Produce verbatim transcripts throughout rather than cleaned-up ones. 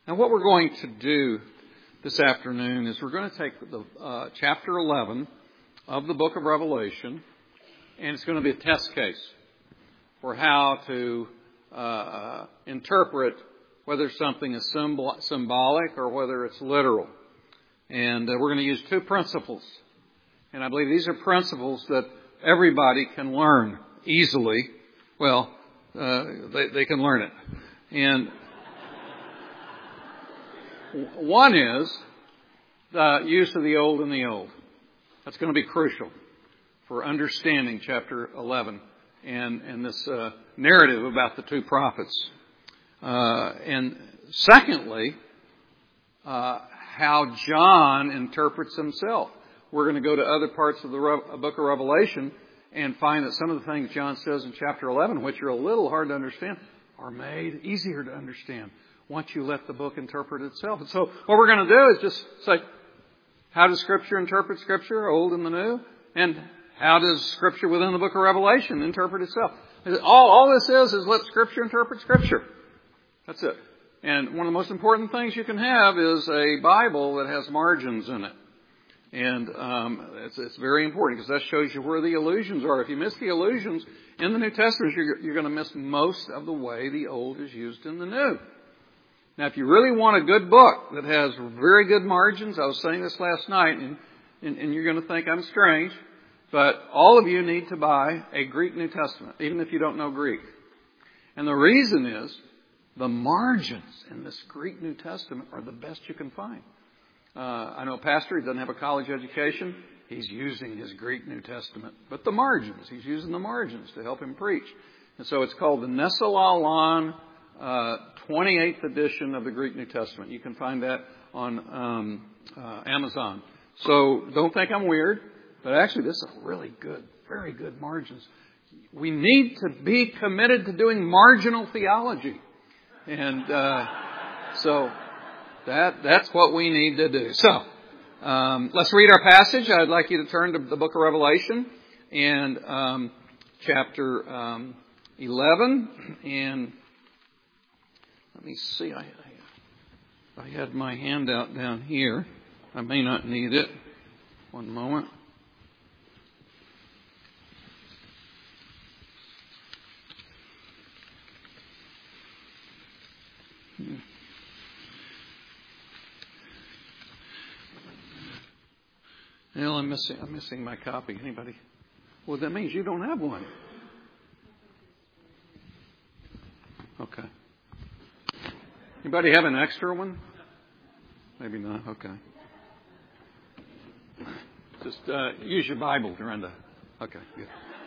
Now, what we're going to do this afternoon is we're going to take the uh, chapter eleven of the book of Revelation, and it's going to be a test case for how to uh, interpret whether something is symbol- symbolic or whether it's literal. And uh, we're going to use two principles. And I believe these are principles that everybody can learn easily. Well, uh, they, they can learn it. And one is the use of the old and the old. That's going to be crucial for understanding chapter eleven and, and this uh, narrative about the two prophets. Uh, and secondly, uh, how John interprets himself. We're going to go to other parts of the Re- book of Revelation and find that some of the things John says in chapter eleven, which are a little hard to understand, are made easier to understand once you let the book interpret itself. And so what we're going to do is just say, how does Scripture interpret Scripture, Old and the New? And how does Scripture within the book of Revelation interpret itself? All, all this is is let Scripture interpret Scripture. That's it. And one of the most important things you can have is a Bible that has margins in it. And um, it's, it's very important because that shows you where the allusions are. If you miss the allusions in the New Testament, you're, you're going to miss most of the way the Old is used in the New. Now, if you really want a good book that has very good margins, I was saying this last night, and, and, and you're going to think I'm strange, but all of you need to buy a Greek New Testament, even if you don't know Greek. And the reason is the margins in this Greek New Testament are the best you can find. Uh, I know a pastor, he doesn't have a college education. He's using his Greek New Testament. But the margins, he's using the margins to help him preach. And so it's called the Nestle-Aland uh, twenty-eighth edition of the Greek New Testament. You can find that on um, uh, Amazon. So don't think I'm weird. But actually, this is really good, very good margins. We need to be committed to doing marginal theology. And uh, so... That that's what we need to do. So, um, let's read our passage. I'd like you to turn to the book of Revelation and um, chapter um, eleven. And let me see. I, I, I had my handout down here. I may not need it. One moment. Hmm. Well, I'm missing, I'm missing my copy. Anybody? Well, that means you don't have one. Okay. Anybody have an extra one? Maybe not. Okay. Just uh, use your Bible, Dorinda. Okay. Good.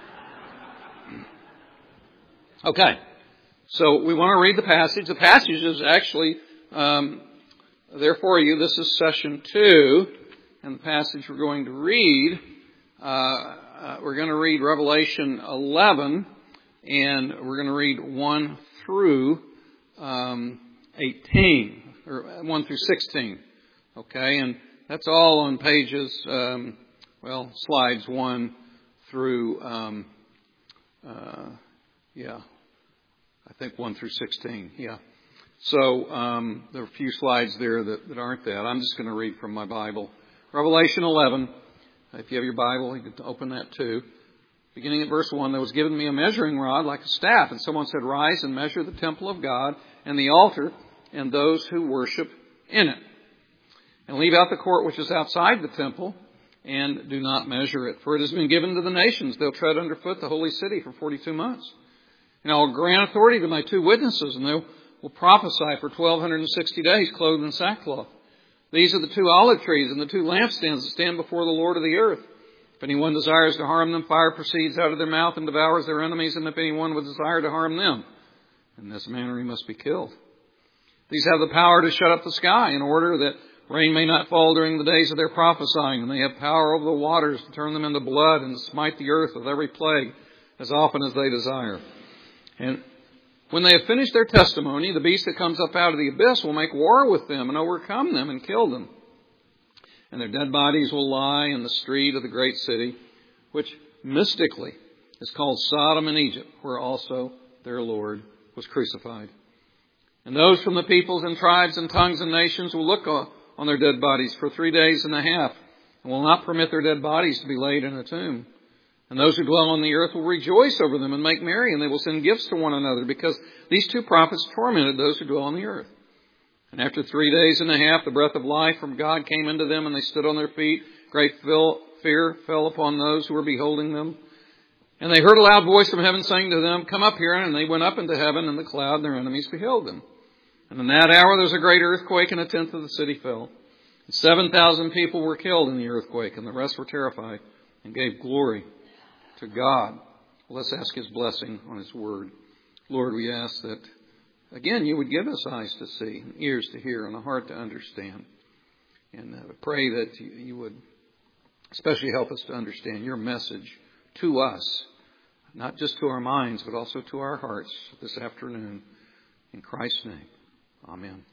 Okay. So we want to read the passage. The passage is actually um, there for you. This is session two. And the passage we're going to read, uh, uh, we're going to read Revelation eleven, and we're going to read one through um, eighteen, or one through sixteen. Okay, and that's all on pages, um, well, slides one through, um, uh, yeah, I think one through sixteen, yeah. So um, there are a few slides there that, that aren't that. I'm just going to read from my Bible. Revelation eleven, if you have your Bible, you can open that too. Beginning at verse one, there was given me a measuring rod like a staff, and someone said, rise and measure the temple of God and the altar and those who worship in it. And leave out the court which is outside the temple, and do not measure it. For it has been given to the nations. They'll tread underfoot the holy city for forty-two months. And I will grant authority to my two witnesses, and they will prophesy for twelve sixty days, clothed in sackcloth. These are the two olive trees and the two lampstands that stand before the Lord of the earth. If anyone desires to harm them, fire proceeds out of their mouth and devours their enemies. And if anyone would desire to harm them, in this manner he must be killed. These have the power to shut up the sky in order that rain may not fall during the days of their prophesying. And they have power over the waters to turn them into blood and to smite the earth with every plague as often as they desire. And when they have finished their testimony, the beast that comes up out of the abyss will make war with them and overcome them and kill them. And their dead bodies will lie in the street of the great city, which mystically is called Sodom and Egypt, where also their Lord was crucified. And those from the peoples and tribes and tongues and nations will look on their dead bodies for three days and a half, and will not permit their dead bodies to be laid in a tomb. And those who dwell on the earth will rejoice over them and make merry, and they will send gifts to one another, because these two prophets tormented those who dwell on the earth. And after three days and a half, the breath of life from God came into them, and they stood on their feet. Great fear fell upon those who were beholding them. And they heard a loud voice from heaven saying to them, "Come up here." And they went up into heaven, and the cloud and their enemies beheld them. And in that hour there was a great earthquake, and a tenth of the city fell. And seven thousand people were killed in the earthquake, and the rest were terrified and gave glory to God. Well, let's ask His blessing on His word. Lord, we ask that, again, You would give us eyes to see, and ears to hear, and a heart to understand. And uh, pray that You would especially help us to understand Your message to us, not just to our minds, but also to our hearts this afternoon. In Christ's name, amen.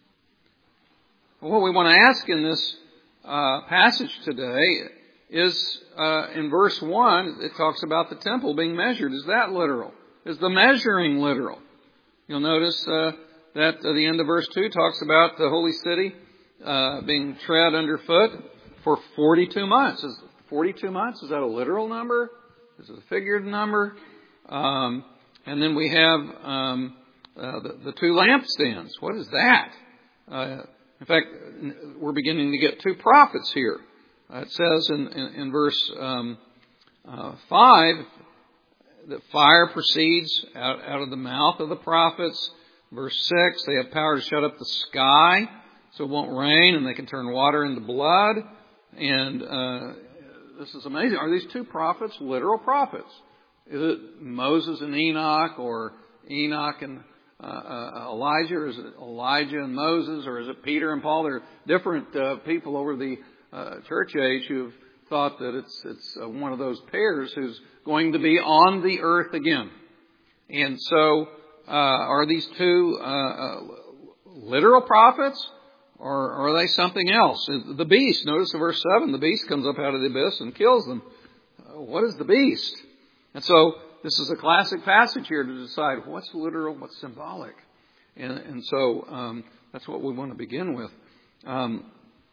Well, what we want to ask in this uh, passage today is, uh, in verse one, it talks about the temple being measured. Is that literal? Is the measuring literal? You'll notice uh, that at the end of verse two talks about the holy city uh, being tread underfoot for forty-two months. Is forty-two months, is that a literal number? Is it a figured number? Um, and then we have um, uh, the, the two lampstands. What is that? Uh, in fact, we're beginning to get two prophets here. Uh, it says in, in, in verse um, uh, five that fire proceeds out, out of the mouth of the prophets. Verse six, they have power to shut up the sky so it won't rain, and they can turn water into blood. And uh, this is amazing. Are these two prophets literal prophets? Is it Moses and Enoch, or Enoch and uh, uh, Elijah, or is it Elijah and Moses, or is it Peter and Paul? There are different uh, people over the uh, church age who've thought that it's it's uh, one of those pairs who's going to be on the earth again. And so, uh, are these two uh, uh, literal prophets, or, or are they something else? The beast, notice in verse seven, the beast comes up out of the abyss and kills them. Uh, what is the beast? And so, this is a classic passage here to decide what's literal, what's symbolic. And, and so, um, that's what we want to begin with. Um,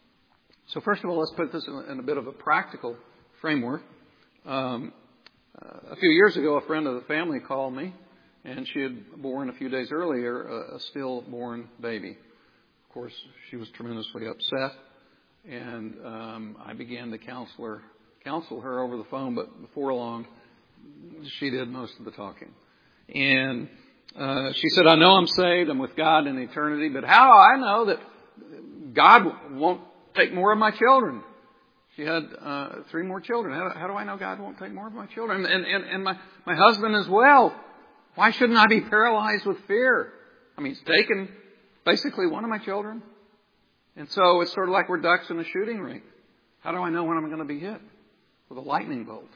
so first of all, let's put this in a bit of a practical framework. Um, uh, a few years ago, a friend of the family called me, and she had born a few days earlier a, a stillborn baby. Of course, she was tremendously upset, and um, I began to counsel her, counsel her over the phone, but before long, she did most of the talking. And uh, she said, "I know I'm saved, I'm with God in eternity, but how do I know that God won't take more of my children?" She had uh, three more children. How, how do I know God won't take more of my children? And, and, and my, my husband as well. Why shouldn't I be paralyzed with fear? I mean, he's taken basically one of my children. And so it's sort of like we're ducks in a shooting ring. How do I know when I'm going to be hit with a lightning bolt?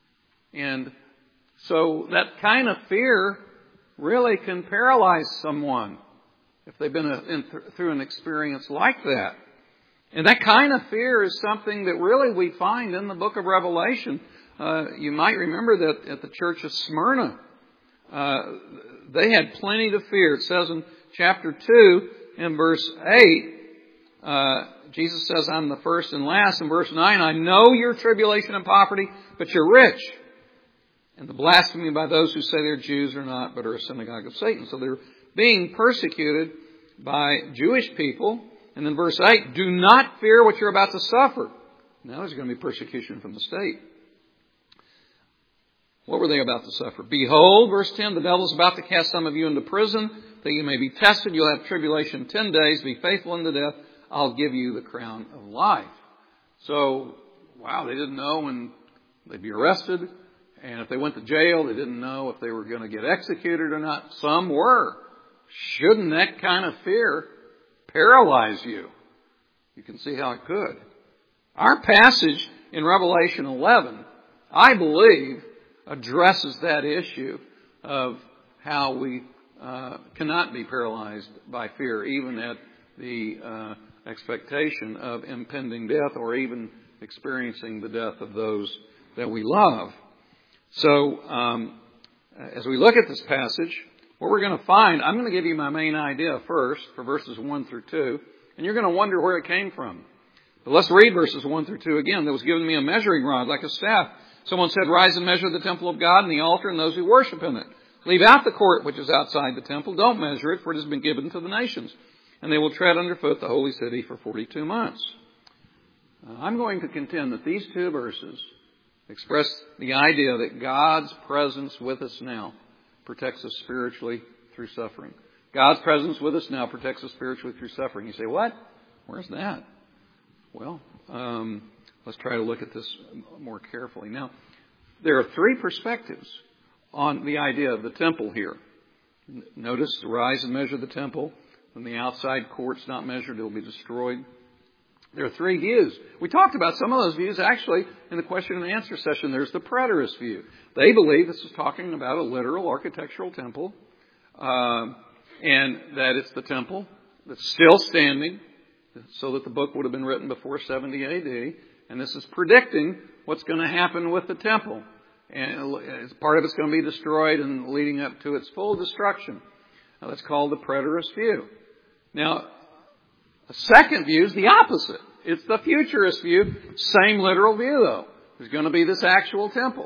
And so that kind of fear really can paralyze someone if they've been a, in, through an experience like that. And that kind of fear is something that really we find in the book of Revelation. Uh, you might remember that at the church of Smyrna, uh, they had plenty to fear. It says in chapter two, in verse eight, uh, Jesus says, "I'm the first and last." In verse nine, "I know your tribulation and poverty, but you're rich. And the blasphemy by those who say they're Jews are not, but are a synagogue of Satan." So they're being persecuted by Jewish people. And then verse eight, "Do not fear what you're about to suffer." Now there's going to be persecution from the state. What were they about to suffer? "Behold," verse ten, "the devil is about to cast some of you into prison, that you may be tested. You'll have tribulation ten days. Be faithful unto death. I'll give you the crown of life." So, wow, they didn't know when they'd be arrested. And if they went to jail, they didn't know if they were going to get executed or not. Some were. Shouldn't that kind of fear paralyze you? You can see how it could. Our passage in Revelation eleven, I believe, addresses that issue of how we uh, cannot be paralyzed by fear, even at the uh, expectation of impending death, or even experiencing the death of those that we love. So, um, as we look at this passage, what we're going to find, I'm going to give you my main idea first for verses one through two, and you're going to wonder where it came from. But let's read verses one through two again. There was given me a measuring rod like a staff. Someone said, rise and measure the temple of God and the altar and those who worship in it. Leave out the court which is outside the temple. Don't measure it, for it has been given to the nations. And they will tread underfoot the holy city for forty-two months. Uh, I'm going to contend that these two verses express the idea that God's presence with us now protects us spiritually through suffering. God's presence with us now protects us spiritually through suffering. You say, what? Where's that? Well, um, let's try to look at this more carefully. Now, there are three perspectives on the idea of the temple here. Notice, rise and measure the temple. When the outside court's not measured, it will be destroyed. There are three views. We talked about some of those views actually in the question and answer session. There's the preterist view. They believe this is talking about a literal architectural temple, uh, and that it's the temple that's still standing, so that the book would have been written before seventy A D. And this is predicting what's going to happen with the temple. And part of it's going to be destroyed and leading up to its full destruction. Now, that's called the preterist view. Now, a second view is the opposite. It's the futurist view. Same literal view, though. There's going to be this actual temple.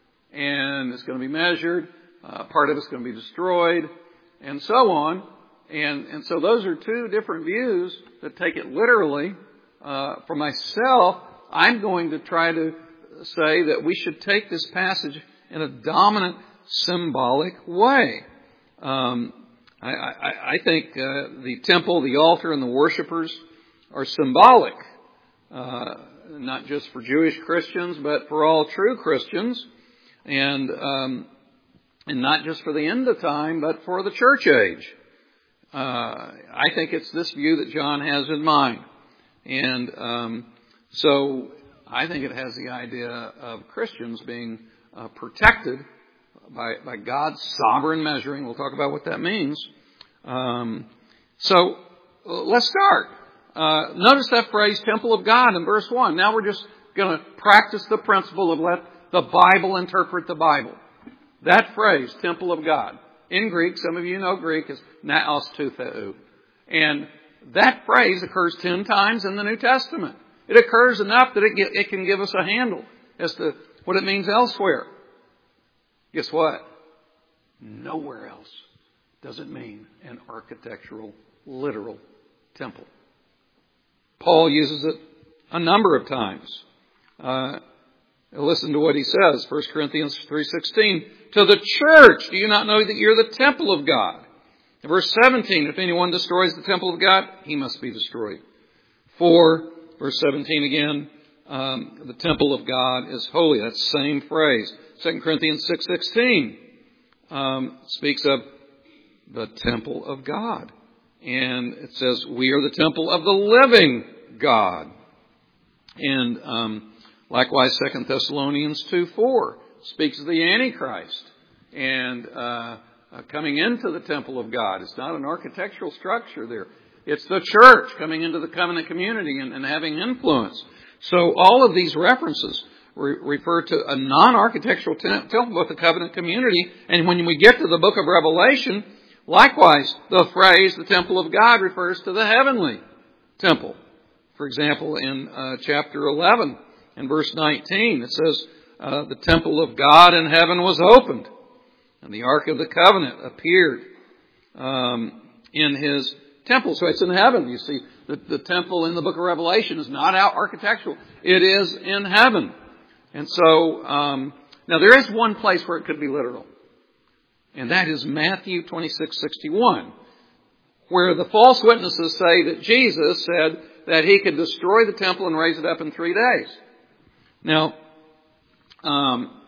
And it's going to be measured. Uh, part of it's going to be destroyed. And so on. And, and so those are two different views that take it literally. Uh, for myself, I'm going to try to say that we should take this passage in a dominant symbolic way. Um, I, I, I think uh, the temple, the altar, and the worshipers are symbolic, uh, not just for Jewish Christians, but for all true Christians, and um, and not just for the end of time, but for the church age. Uh, I think it's this view that John has in mind, and um, so I think it has the idea of Christians being uh, protected by, by God's sovereign measuring. We'll talk about what that means. Um, so let's start. Uh, notice that phrase, temple of God, in verse one. Now we're just going to practice the principle of let the Bible interpret the Bible. That phrase, temple of God. In Greek, some of you know Greek, is naos tou theou. And that phrase occurs ten times in the New Testament. It occurs enough that it, get, it can give us a handle as to what it means elsewhere. Guess what? Nowhere else does it mean an architectural, literal temple. Paul uses it a number of times. Uh, listen to what he says, First Corinthians three sixteen. To the church, do you not know that you're the temple of God? In verse seventeen, if anyone destroys the temple of God, he must be destroyed. For Verse seventeen again, um, the temple of God is holy. That's the same phrase. Second Corinthians six sixteen um, speaks of the temple of God. And it says, we are the temple of the living God. And um, likewise, Second Thessalonians two four speaks of the Antichrist and uh, uh, coming into the temple of God. It's not an architectural structure there. It's the church coming into the covenant community and, and having influence. So all of these references re- refer to a non-architectural temple with the covenant community. And when we get to the book of Revelation, likewise, the phrase, the temple of God, refers to the heavenly temple. For example, in uh, chapter eleven, in verse nineteen, it says, uh, the temple of God in heaven was opened, and the Ark of the Covenant appeared um, in his temple. So it's in heaven. You see, the, the temple in the book of Revelation is not out architectural. It is in heaven. And so, um, now there is one place where it could be literal. And that is Matthew twenty-six sixty-one, where the false witnesses say that Jesus said that he could destroy the temple and raise it up in three days. Now, um,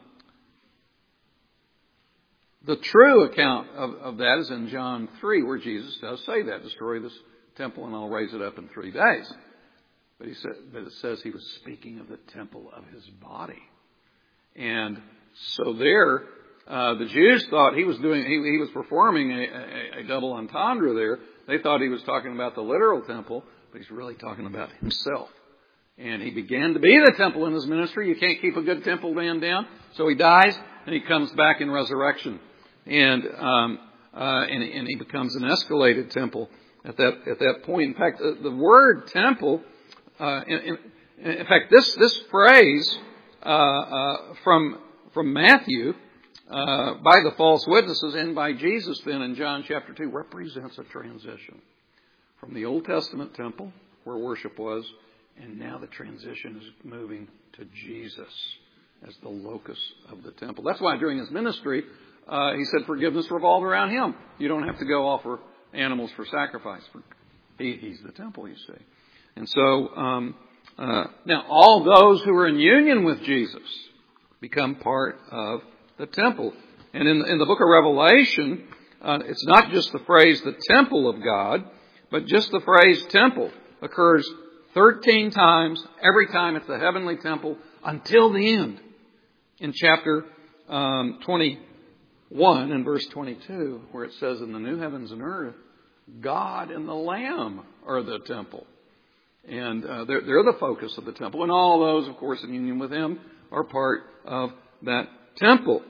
the true account of, of that is in John three, where Jesus does say that, destroy this temple and I'll raise it up in three days. But he said, but it says he was speaking of the temple of his body. And so there, uh, the Jews thought he was doing, he, he was performing a, a, a double entendre there. They thought he was talking about the literal temple, but he's really talking about himself. And he began to be the temple in his ministry. You can't keep a good temple man down. So he dies and he comes back in resurrection. And um, uh, and, and he becomes an escalated temple at that at that point. In fact, the, the word temple, uh, in, in, in fact, this this phrase uh, uh, from from Matthew uh, by the false witnesses and by Jesus then in John chapter two represents a transition from the Old Testament temple where worship was, and now the transition is moving to Jesus as the locus of the temple. That's why during his ministry, uh, he said forgiveness revolved around him. You don't have to go offer animals for sacrifice. He, he's the temple, you see. And so, um, uh, now all those who are in union with Jesus become part of the temple. And in, in the book of Revelation, uh, it's not just the phrase the temple of God, but just the phrase temple occurs thirteen times, every time it's the heavenly temple, until the end. In chapter um, twenty-one and verse twenty-two, where it says, in the new heavens and earth, God and the Lamb are the temple. And uh, they're, they're the focus of the temple. And all those, of course, in union with Him are part of that temple.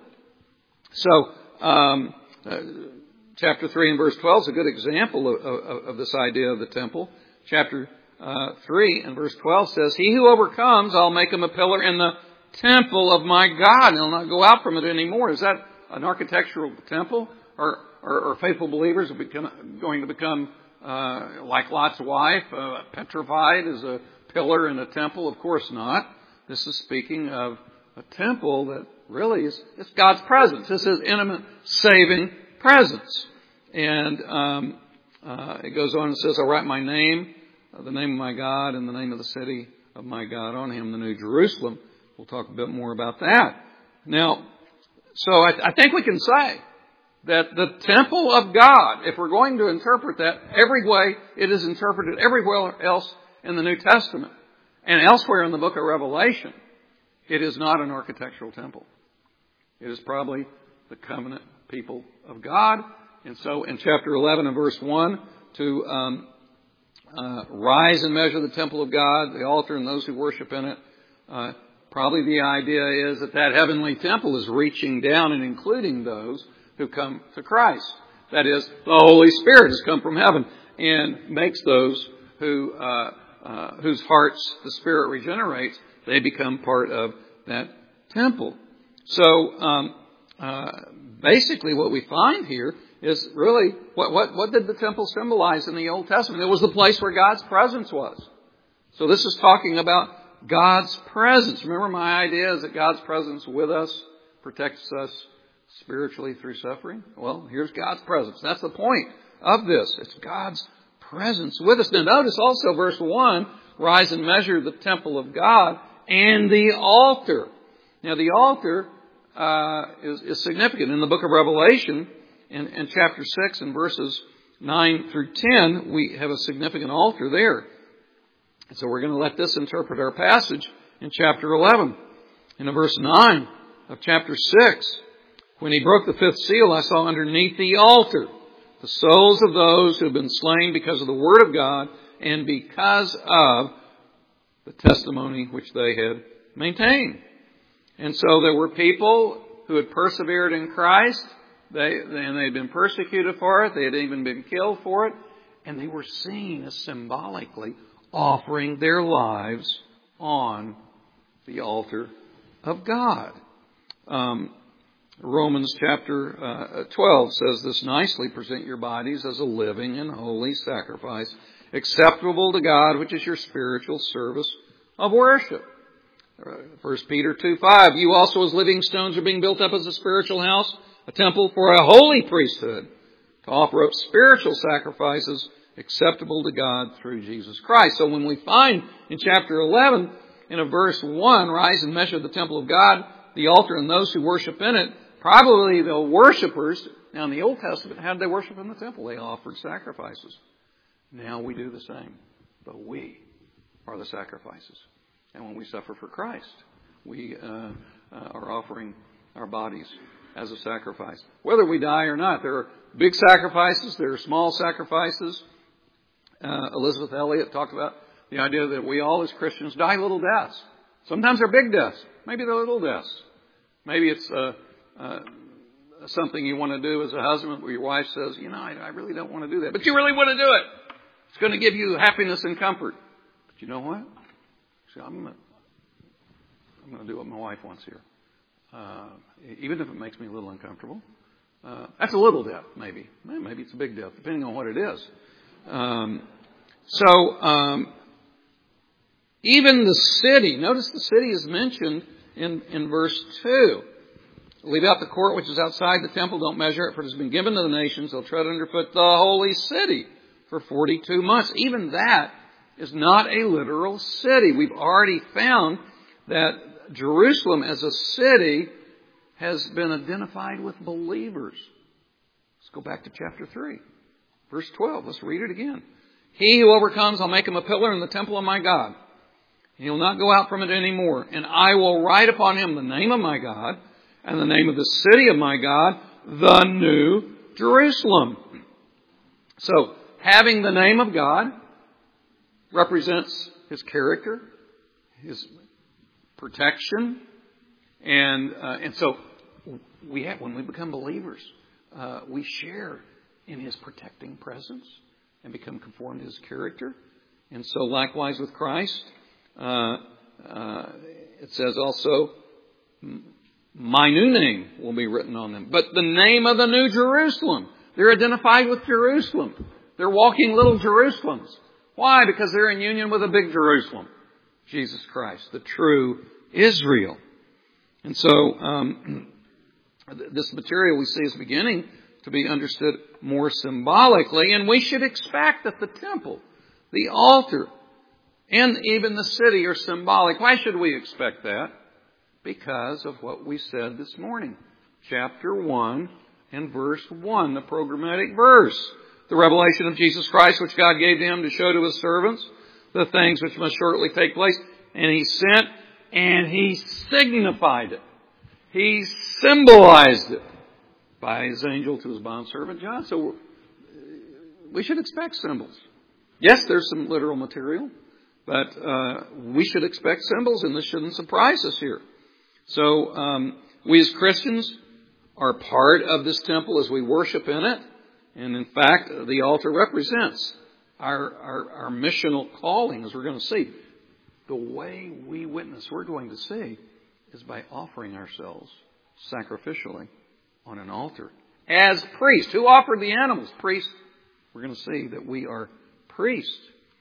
So, um, uh, chapter three and verse twelve is a good example of, of, of this idea of the temple. Chapter uh, three and verse twelve says, he who overcomes, I'll make him a pillar in the temple of my God, and he'll not go out from it anymore. Is that an architectural temple? Or are faithful believers become, going to become uh, like Lot's wife, uh, petrified as a pillar in a temple? Of course not. This is speaking of a temple that really is it's God's presence. This is intimate, saving presence. And um, uh, it goes on and says, I'll write my name, uh, the name of my God, and the name of the city of my God on him, the New Jerusalem. We'll talk a bit more about that. Now, so I, I think we can say that the temple of God, if we're going to interpret that every way it is interpreted everywhere else in the New Testament and elsewhere in the book of Revelation, it is not an architectural temple. It is probably the covenant people of God. And so in chapter eleven and verse one, to um, uh, rise and measure the temple of God, the altar and those who worship in it, uh, probably the idea is that that heavenly temple is reaching down and including those who come to Christ. That is, the Holy Spirit has come from heaven and makes those who uh, uh, whose hearts the Spirit regenerates, they become part of that temple. So um, uh, basically what we find here is really, what, what, what did the temple symbolize in the Old Testament? It was the place where God's presence was. So this is talking about God's presence. Remember, my idea is that God's presence with us protects us spiritually through suffering. Well, here's God's presence. That's the point of this. It's God's presence with us. Now notice also verse one, rise and measure the temple of God and the altar. Now the altar uh, is, is significant. In the book of Revelation, in, in chapter six and verses nine through ten, we have a significant altar there. So we're going to let this interpret our passage in chapter eleven. In verse nine of chapter six, when he broke the fifth seal, I saw underneath the altar the souls of those who have been slain because of the word of God and because of the testimony which they had maintained. And so there were people who had persevered in Christ, they, and they had been persecuted for it, they had even been killed for it, and they were seen as symbolically offering their lives on the altar of God. Um, Romans chapter uh, twelve says this nicely, present your bodies as a living and holy sacrifice, acceptable to God, which is your spiritual service of worship. First Peter two five, you also as living stones are being built up as a spiritual house, a temple for a holy priesthood, to offer up spiritual sacrifices acceptable to God through Jesus Christ. So when we find in chapter eleven, in a verse one, rise and measure the temple of God, the altar and those who worship in it, probably the worshipers, now in the Old Testament, how did they worship in the temple? They offered sacrifices. Now we do the same, but we are the sacrifices. And when we suffer for Christ, we uh, uh, are offering our bodies as a sacrifice. Whether we die or not, there are big sacrifices, there are small sacrifices. Uh, Elizabeth Elliot talked about the idea that we all as Christians die little deaths. Sometimes they're big deaths. Maybe they're little deaths. Maybe it's a, a, a something you want to do as a husband where your wife says, you know, I, I really don't want to do that. But you really want to do it. It's going to give you happiness and comfort. But you know what? See, I'm going to, I'm going to do what my wife wants here. Uh, even if it makes me a little uncomfortable. Uh, that's a little death, maybe. Maybe it's a big death, depending on what it is. Um, so, um, even the city, notice the city is mentioned in, in verse two. Leave out the court which is outside the temple. Don't measure it, for it has been given to the nations. They'll tread underfoot the holy city for forty-two months. Even that is not a literal city. We've already found that Jerusalem as a city has been identified with believers. Let's go back to chapter three, verse twelve. Let's read it again. He who overcomes, I'll make him a pillar in the temple of my God. He will not go out from it anymore. And I will write upon him the name of my God and the name of the city of my God, the new Jerusalem. So, having the name of God represents His character, His protection, and uh, and so we have, when we become believers, uh, we share in His protecting presence and become conformed to His character. And so, likewise with Christ, uh, uh, it says also, my new name will be written on them. But the name of the new Jerusalem. They're identified with Jerusalem. They're walking little Jerusalems. Why? Because they're in union with a big Jerusalem. Jesus Christ, the true Israel. And so, um, this material we see is beginning to be understood more symbolically. And we should expect that the temple, the altar, and even the city are symbolic. Why should we expect that? Because of what we said this morning. Chapter one and verse one, the programmatic verse. The revelation of Jesus Christ, which God gave to Him to show to His servants the things which must shortly take place. And He sent and He signified it. He symbolized it by His angel to His bondservant John. So we should expect symbols. Yes, there's some literal material, but uh, we should expect symbols, and this shouldn't surprise us here. So um, we as Christians are part of this temple as we worship in it. And in fact, the altar represents our, our, our missional calling, as we're going to see. The way we witness, we're going to see, is by offering ourselves sacrificially on an altar. As priests. Who offered the animals? Priests. We're going to see that we are priests.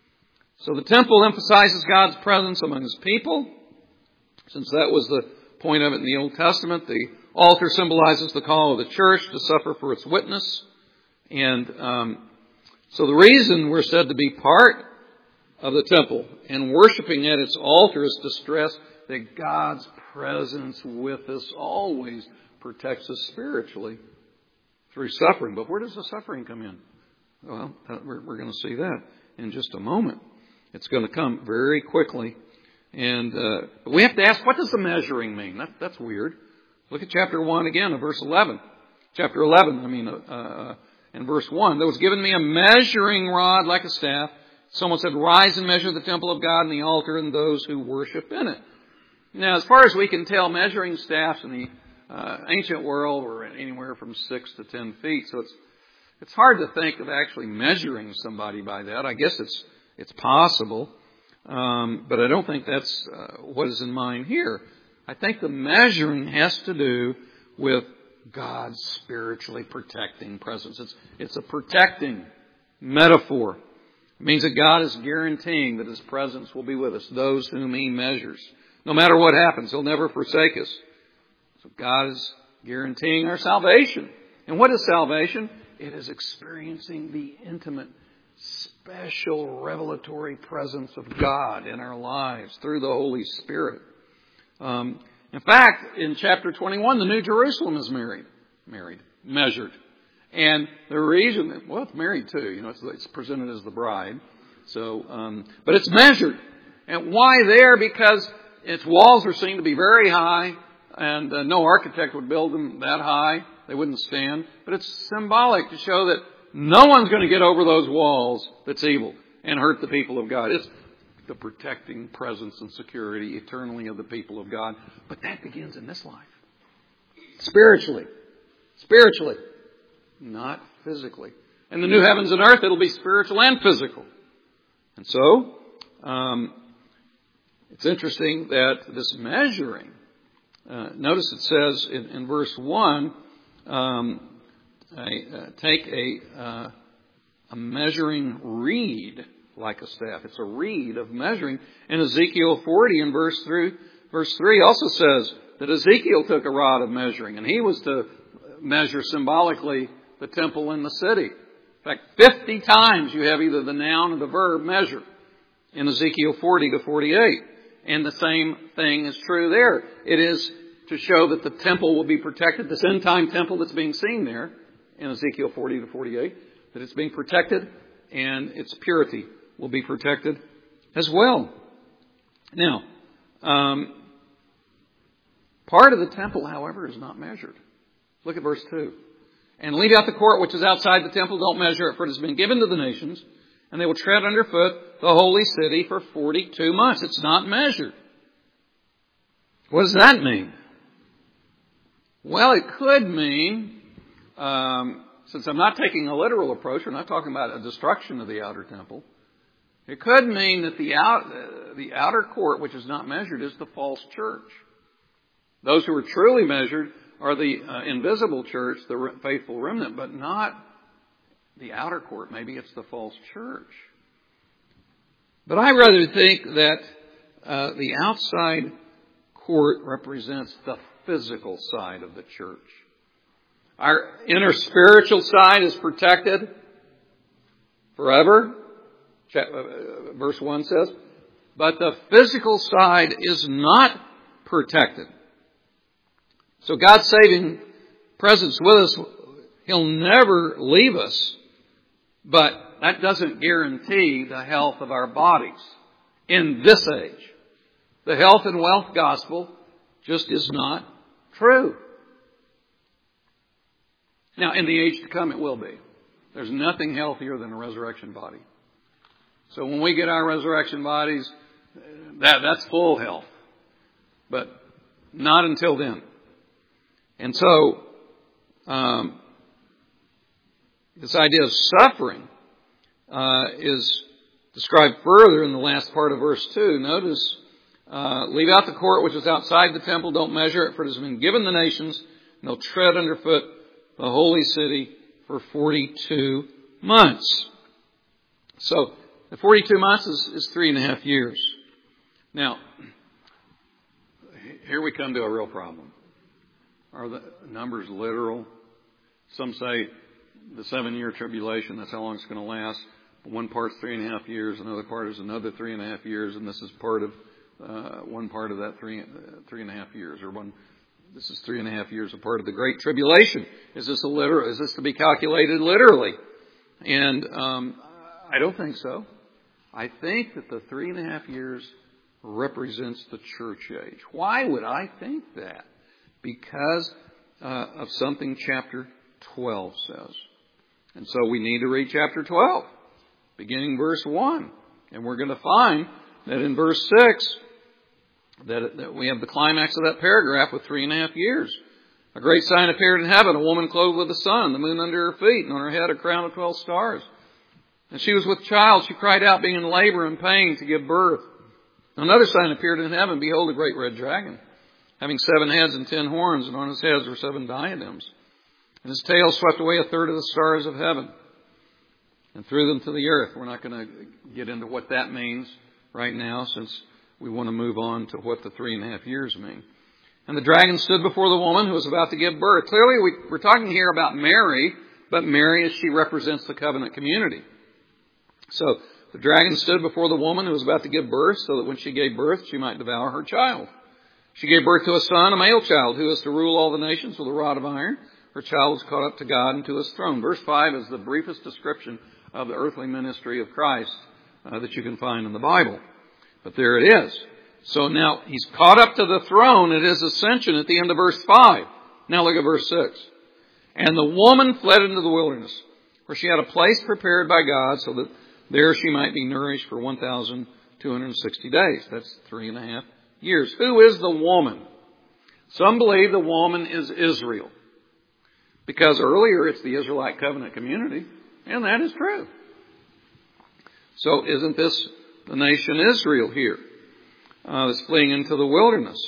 So the temple emphasizes God's presence among His people. Since that was the point of it in the Old Testament, the altar symbolizes the call of the church to suffer for its witness. And um, so the reason we're said to be part of the temple and worshiping at its altar is to stress that God's presence with us always protects us spiritually through suffering. But where does the suffering come in? Well, we're, we're going to see that in just a moment. It's going to come very quickly. And uh, we have to ask, what does the measuring mean? That, that's weird. Look at chapter one again, of verse eleven. Chapter eleven, I mean, uh, uh, in verse one. There was given me a measuring rod like a staff. Someone said, rise and measure the temple of God and the altar and those who worship in it. Now, as far as we can tell, measuring staffs in the uh, ancient world were anywhere from six to ten feet. So it's it's hard to think of actually measuring somebody by that. I guess it's it's possible. Um, but I don't think that's uh, what is in mind here. I think the measuring has to do with God's spiritually protecting presence. It's, it's a protecting metaphor. It means that God is guaranteeing that His presence will be with us, those whom He measures. No matter what happens, He'll never forsake us. So God is guaranteeing our salvation. And what is salvation? It is experiencing the intimate, special revelatory presence of God in our lives through the Holy Spirit. Um, in fact, in chapter twenty-one, the New Jerusalem is married, married, measured. And the reason, well, it's married too. You know, it's, it's presented as the bride. So, um, but it's measured. And why there? Because its walls are seen to be very high, and uh, no architect would build them that high. They wouldn't stand. But it's symbolic to show that no one's going to get over those walls that's evil and hurt the people of God. It's the protecting presence and security eternally of the people of God. But that begins in this life. Spiritually. Spiritually, not physically. And the new heavens and earth, it'll be spiritual and physical. And so, um, it's interesting that this measuring, uh, notice it says in, in verse one, um, a, uh, take a, uh, a measuring reed like a staff. It's a reed of measuring. And Ezekiel forty in verse three, verse three also says that Ezekiel took a rod of measuring, and he was to measure symbolically the temple and the city. In fact, fifty times you have either the noun or the verb measure in Ezekiel forty to forty-eight. And the same thing is true there. It is to show that the temple will be protected, this end-time temple that's being seen there in Ezekiel forty to forty-eight, that it's being protected and its purity will be protected as well. Now, um, part of the temple, however, is not measured. Look at verse two. And leave out the court which is outside the temple. Don't measure it, for it has been given to the nations. And they will tread underfoot the holy city for forty-two months. It's not measured. What does that mean? Well, it could mean, um, since I'm not taking a literal approach, we're not talking about a destruction of the outer temple. It could mean that the, out, uh, the outer court, which is not measured, is the false church. Those who are truly measured are the uh, invisible church, the re- faithful remnant, but not the outer court. Maybe it's the false church. But I rather think that uh, the outside court represents the physical side of the church. Our inner spiritual side is protected forever, verse one says, but the physical side is not protected. So God's saving presence with us, He'll never leave us. But that doesn't guarantee the health of our bodies in this age. The health and wealth gospel just is not true. Now, in the age to come, it will be. There's nothing healthier than a resurrection body. So when we get our resurrection bodies, that, that's full health. But not until then. And so, um, this idea of suffering uh, is described further in the last part of verse two. Notice, uh, leave out the court which is outside the temple. Don't measure it, for it has been given the nations. And they'll tread underfoot the holy city for forty-two months. So, the forty-two months is, is three and a half years. Now, here we come to a real problem. Are the numbers literal? Some say the seven-year tribulation, that's how long it's going to last. One part's three and a half years, another part is another three and a half years, and this is part of uh, one part of that three uh, three and a half years, or one. This is three and a half years, a part of the Great Tribulation. Is this a literal? Is this to be calculated literally? And um, I don't think so. I think that the three and a half years represents the church age. Why would I think that? Because uh, of something chapter twelve says. And so we need to read chapter twelve, beginning verse one. And we're going to find that in verse six, that, that we have the climax of that paragraph with three and a half years. A great sign appeared in heaven, a woman clothed with the sun, the moon under her feet, and on her head a crown of twelve stars. And she was with child. She cried out, being in labor and pain to give birth. Another sign appeared in heaven. Behold, a great red dragon, having seven heads and ten horns, and on his heads were seven diadems. And his tail swept away a third of the stars of heaven and threw them to the earth. We're not going to get into what that means right now, since we want to move on to what the three and a half years mean. And the dragon stood before the woman who was about to give birth. Clearly, we, we're talking here about Mary, but Mary, as she represents the covenant community. So, the dragon stood before the woman who was about to give birth, so that when she gave birth, she might devour her child. She gave birth to a son, a male child, who is to rule all the nations with a rod of iron. Her child was caught up to God and to His throne. Verse five is the briefest description of the earthly ministry of Christ uh, that you can find in the Bible. But there it is. So now, He's caught up to the throne at His ascension at the end of verse five. Now look at verse six. And the woman fled into the wilderness, where she had a place prepared by God, so that there she might be nourished for one thousand two hundred sixty days. That's three and a half years. Who is the woman? Some believe the woman is Israel. Because earlier it's the Israelite covenant community, and that is true. So isn't this the nation Israel here uh, that's fleeing into the wilderness?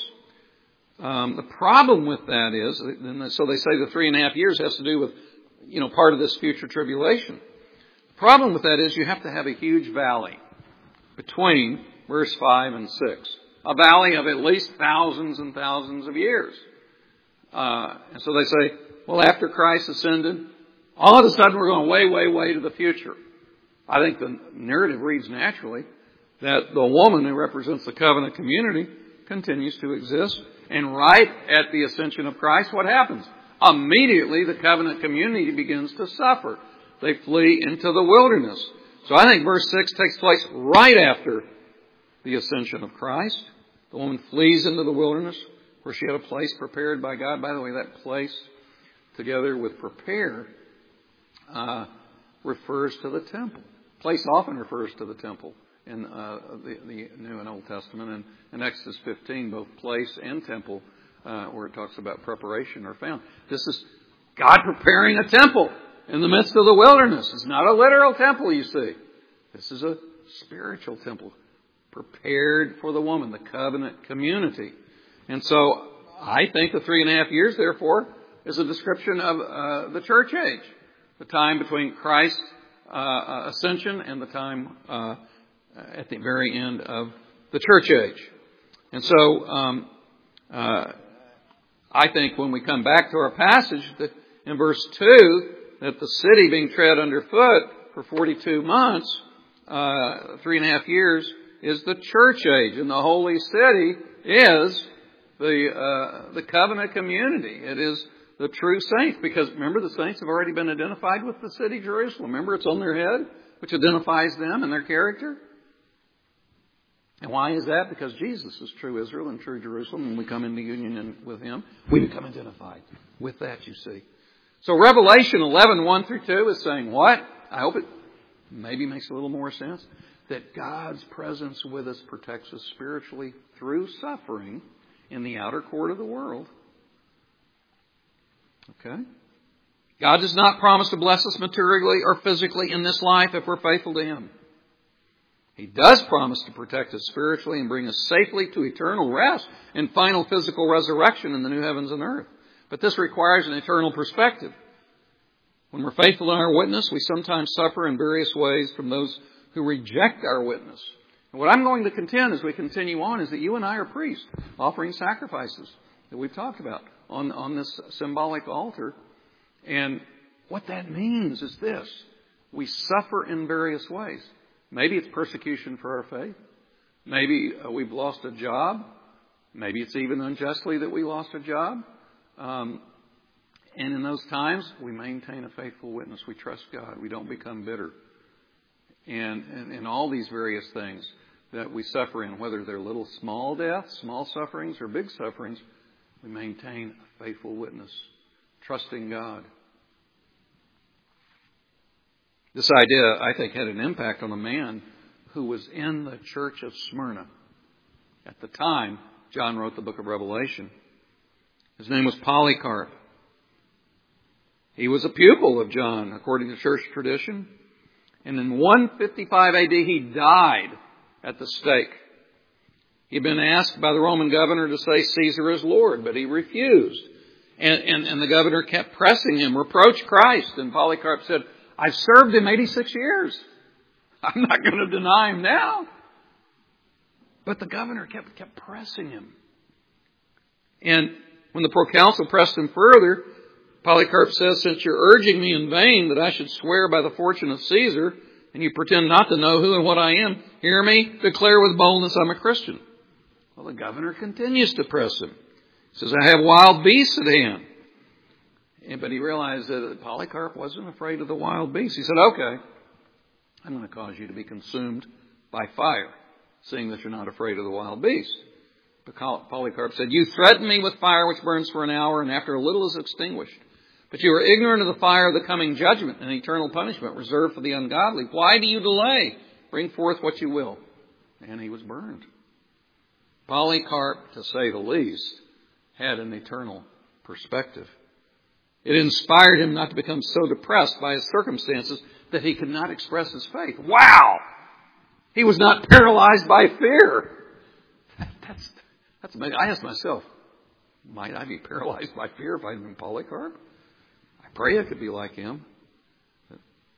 Um, the problem with that is, and so they say the three and a half years has to do with, you know, part of this future tribulation. The problem with that is you have to have a huge valley between verse five and six. A valley of at least thousands and thousands of years. Uh, and so they say, well, after Christ ascended, all of a sudden we're going way, way, way to the future. I think the narrative reads naturally that the woman who represents the covenant community continues to exist. And right at the ascension of Christ, what happens? Immediately the covenant community begins to suffer. They flee into the wilderness. So I think verse six takes place right after the ascension of Christ. The woman flees into the wilderness where she had a place prepared by God. By the way, that place together with prepare uh, refers to the temple. Place often refers to the temple in uh, the, the New and Old Testament. And in Exodus fifteen, both place and temple, uh, where it talks about preparation, are found. This is God preparing a temple in the midst of the wilderness. It's not a literal temple, you see. This is a spiritual temple prepared for the woman, the covenant community. And so I think the three and a half years, therefore, is a description of uh, the church age, the time between Christ's uh, ascension and the time uh, at the very end of the church age. And so um, uh, I think when we come back to our passage that in verse two, that the city being tread underfoot for forty-two months, uh, three and a half years, is the church age. And the holy city is the uh, the covenant community. It is the true saints. Because remember, the saints have already been identified with the city Jerusalem. Remember, it's on their head, which identifies them and their character. And why is that? Because Jesus is true Israel and true Jerusalem. When we come into union with Him, we become identified with that, you see. So Revelation eleven, one through two is saying what? I hope it maybe makes a little more sense. That God's presence with us protects us spiritually through suffering in the outer court of the world. Okay? God does not promise to bless us materially or physically in this life if we're faithful to Him. He does promise to protect us spiritually and bring us safely to eternal rest and final physical resurrection in the new heavens and earth. But this requires an eternal perspective. When we're faithful in our witness, we sometimes suffer in various ways from those who reject our witness. And what I'm going to contend as we continue on is that you and I are priests, offering sacrifices that we've talked about on, on this symbolic altar. And what that means is this. We suffer in various ways. Maybe it's persecution for our faith. Maybe uh, we've lost a job. Maybe it's even unjustly that we lost a job. Um, and in those times, we maintain a faithful witness. We trust God. We don't become bitter. And, and, and all these various things that we suffer in, whether they're little small deaths, small sufferings, or big sufferings, we maintain a faithful witness, trusting God. This idea, I think, had an impact on a man who was in the church of Smyrna. At the time, John wrote the book of Revelation. His name was Polycarp. He was a pupil of John, according to church tradition. And in one fifty-five A D, he died at the stake. He'd been asked by the Roman governor to say Caesar is Lord, but he refused. And, and, and the governor kept pressing him, reproach Christ. And Polycarp said, I've served him eighty-six years. I'm not going to deny him now. But the governor kept, kept pressing him. And when the proconsul pressed him further, Polycarp says, since you're urging me in vain that I should swear by the fortune of Caesar, and you pretend not to know who and what I am, hear me declare with boldness I'm a Christian. Well, the governor continues to press him. He says, I have wild beasts at hand. But he realized that Polycarp wasn't afraid of the wild beasts. He said, okay, I'm going to cause you to be consumed by fire, seeing that you're not afraid of the wild beasts. But Polycarp said, you threaten me with fire which burns for an hour and after a little is extinguished. But you are ignorant of the fire of the coming judgment and eternal punishment reserved for the ungodly. Why do you delay? Bring forth what you will. And he was burned. Polycarp, to say the least, had an eternal perspective. It inspired him not to become so depressed by his circumstances that he could not express his faith. Wow! He was not paralyzed by fear. That's, that's amazing. I asked myself, might I be paralyzed by fear if I'd been Polycarp? I pray I could be like him. I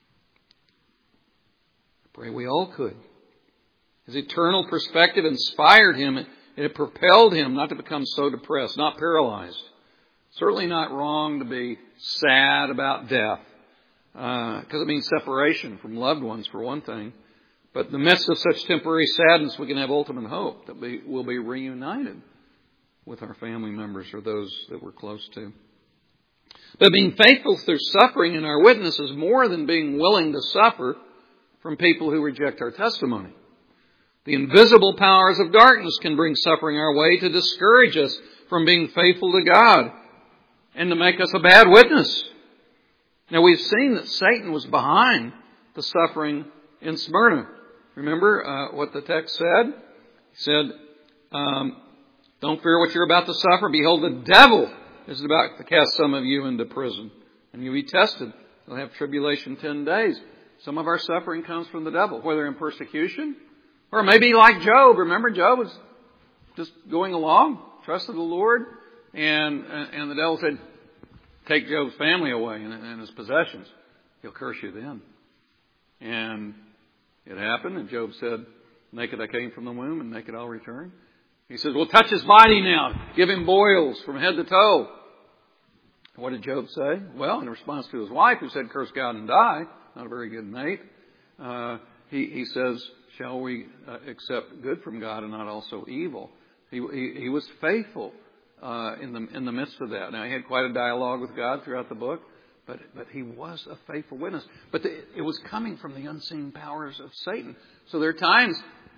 pray we all could. His eternal perspective inspired him. It, it propelled him not to become so depressed, not paralyzed. Certainly not wrong to be sad about death, because uh, it means separation from loved ones, for one thing. But in the midst of such temporary sadness, we can have ultimate hope that we will be reunited with our family members or those that we're close to. But being faithful through suffering in our witness is more than being willing to suffer from people who reject our testimony. The invisible powers of darkness can bring suffering our way to discourage us from being faithful to God and to make us a bad witness. Now, we've seen that Satan was behind the suffering in Smyrna. Remember uh, what the text said? He said, um, don't fear what you're about to suffer. Behold, the devil is about to cast some of you into prison, and you'll be tested. You'll have tribulation ten days. Some of our suffering comes from the devil, whether in persecution or maybe like Job. Remember, Job was just going along, trusted the Lord, and and the devil said, take Job's family away and, and his possessions. He'll curse you then. And it happened, and Job said, naked I came from the womb, and naked I'll return. He says, well, touch his body now. Give him boils from head to toe. What did Job say? Well, in response to his wife, who said, curse God and die, not a very good mate, uh, he, he says, shall we uh, accept good from God and not also evil? He, he, he was faithful uh, in the in the midst of that. Now, he had quite a dialogue with God throughout the book. But but he was a faithful witness. But the, it was coming from the unseen powers of Satan. So there are times,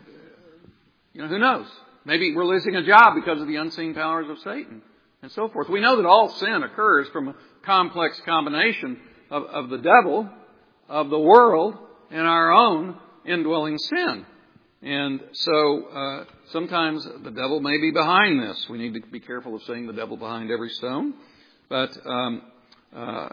you know, who knows? Maybe we're losing a job because of the unseen powers of Satan and so forth. We know that all sin occurs from a complex combination of, of the devil, of the world, and our own indwelling sin. And so uh, sometimes the devil may be behind this. We need to be careful of saying the devil behind every stone. But um, uh,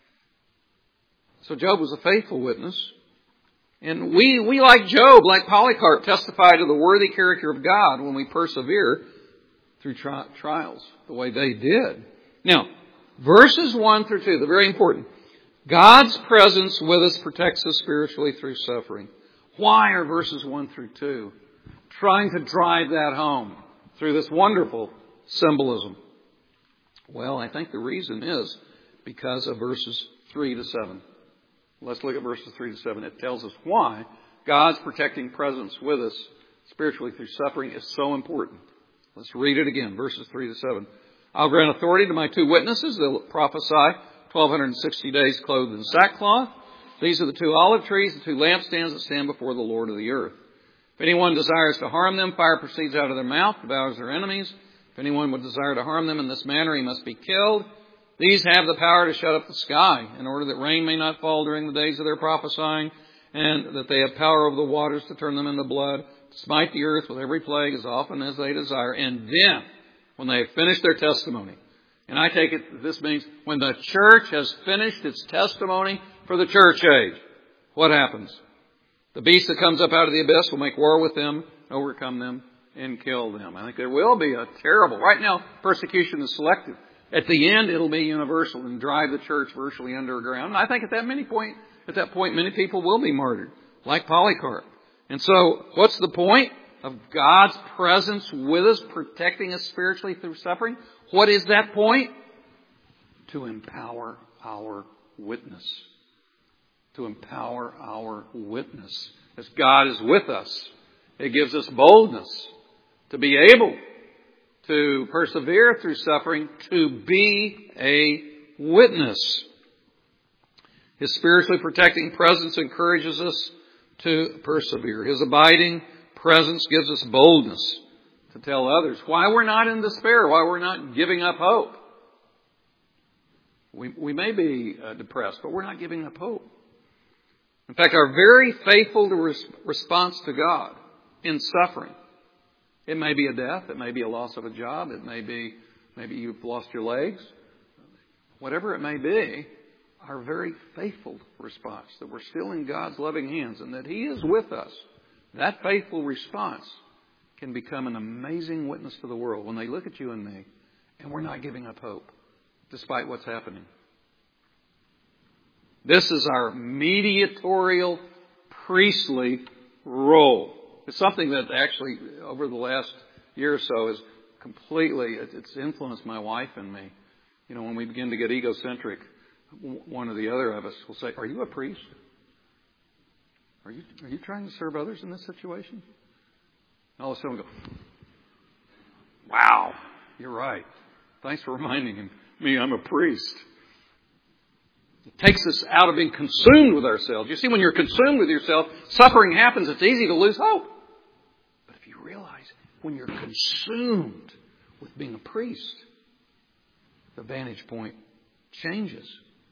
So Job was a faithful witness. And we, we like Job, like Polycarp, testify to the worthy character of God when we persevere through tri- trials, the way they did. Now, verses one through two, they're very important. God's presence with us protects us spiritually through suffering. Why are verses one through two trying to drive that home through this wonderful symbolism? Well, I think the reason is because of verses three to seven. Let's look at verses three to seven. It tells us why God's protecting presence with us spiritually through suffering is so important. Let's read it again, verses three to seven. I'll grant authority to my two witnesses. They'll prophesy twelve sixty days clothed in sackcloth. These are the two olive trees, the two lampstands that stand before the Lord of the earth. If anyone desires to harm them, fire proceeds out of their mouth, devours their enemies. If anyone would desire to harm them in this manner, he must be killed. These have the power to shut up the sky, in order that rain may not fall during the days of their prophesying, and that they have power over the waters to turn them into blood, to smite the earth with every plague as often as they desire. And then, when they have finished their testimony, and I take it that this means when the church has finished its testimony for the church age, what happens? The beast that comes up out of the abyss will make war with them, overcome them, and kill them. I think there will be a terrible... Right now, persecution is selective. At the end, it'll be universal and drive the church virtually underground. And I think at that many point, at that point, many people will be martyred, like Polycarp. And so, what's the point of God's presence with us, protecting us spiritually through suffering? What is that point? To empower our witness. To empower our witness. As God is with us, it gives us boldness to be able to persevere through suffering, to be a witness. His spiritually protecting presence encourages us to persevere. His abiding presence gives us boldness to tell others why we're not in despair, why we're not giving up hope. We, we may be uh, depressed, but we're not giving up hope. In fact, our very faithful res- response to God in suffering, it may be a death. It may be a loss of a job. It may be, maybe you've lost your legs. whatever it may be, our very faithful response, that we're still in God's loving hands and that He is with us, that faithful response can become an amazing witness to the world when they look at you and me and we're not giving up hope despite what's happening. This is our mediatorial, priestly role. It's something that actually over the last year or so has completely, it's influenced my wife and me. You know, when we begin to get egocentric, one or the other of us will say, "Are you a priest? Are you, are you trying to serve others in this situation?" And all of a sudden we go, "Wow, you're right. Thanks for reminding me I'm a priest." It takes us out of being consumed with ourselves. You see, when you're consumed with yourself, suffering happens. It's easy to lose hope. But if you realize when you're consumed with being a priest, the vantage point changes.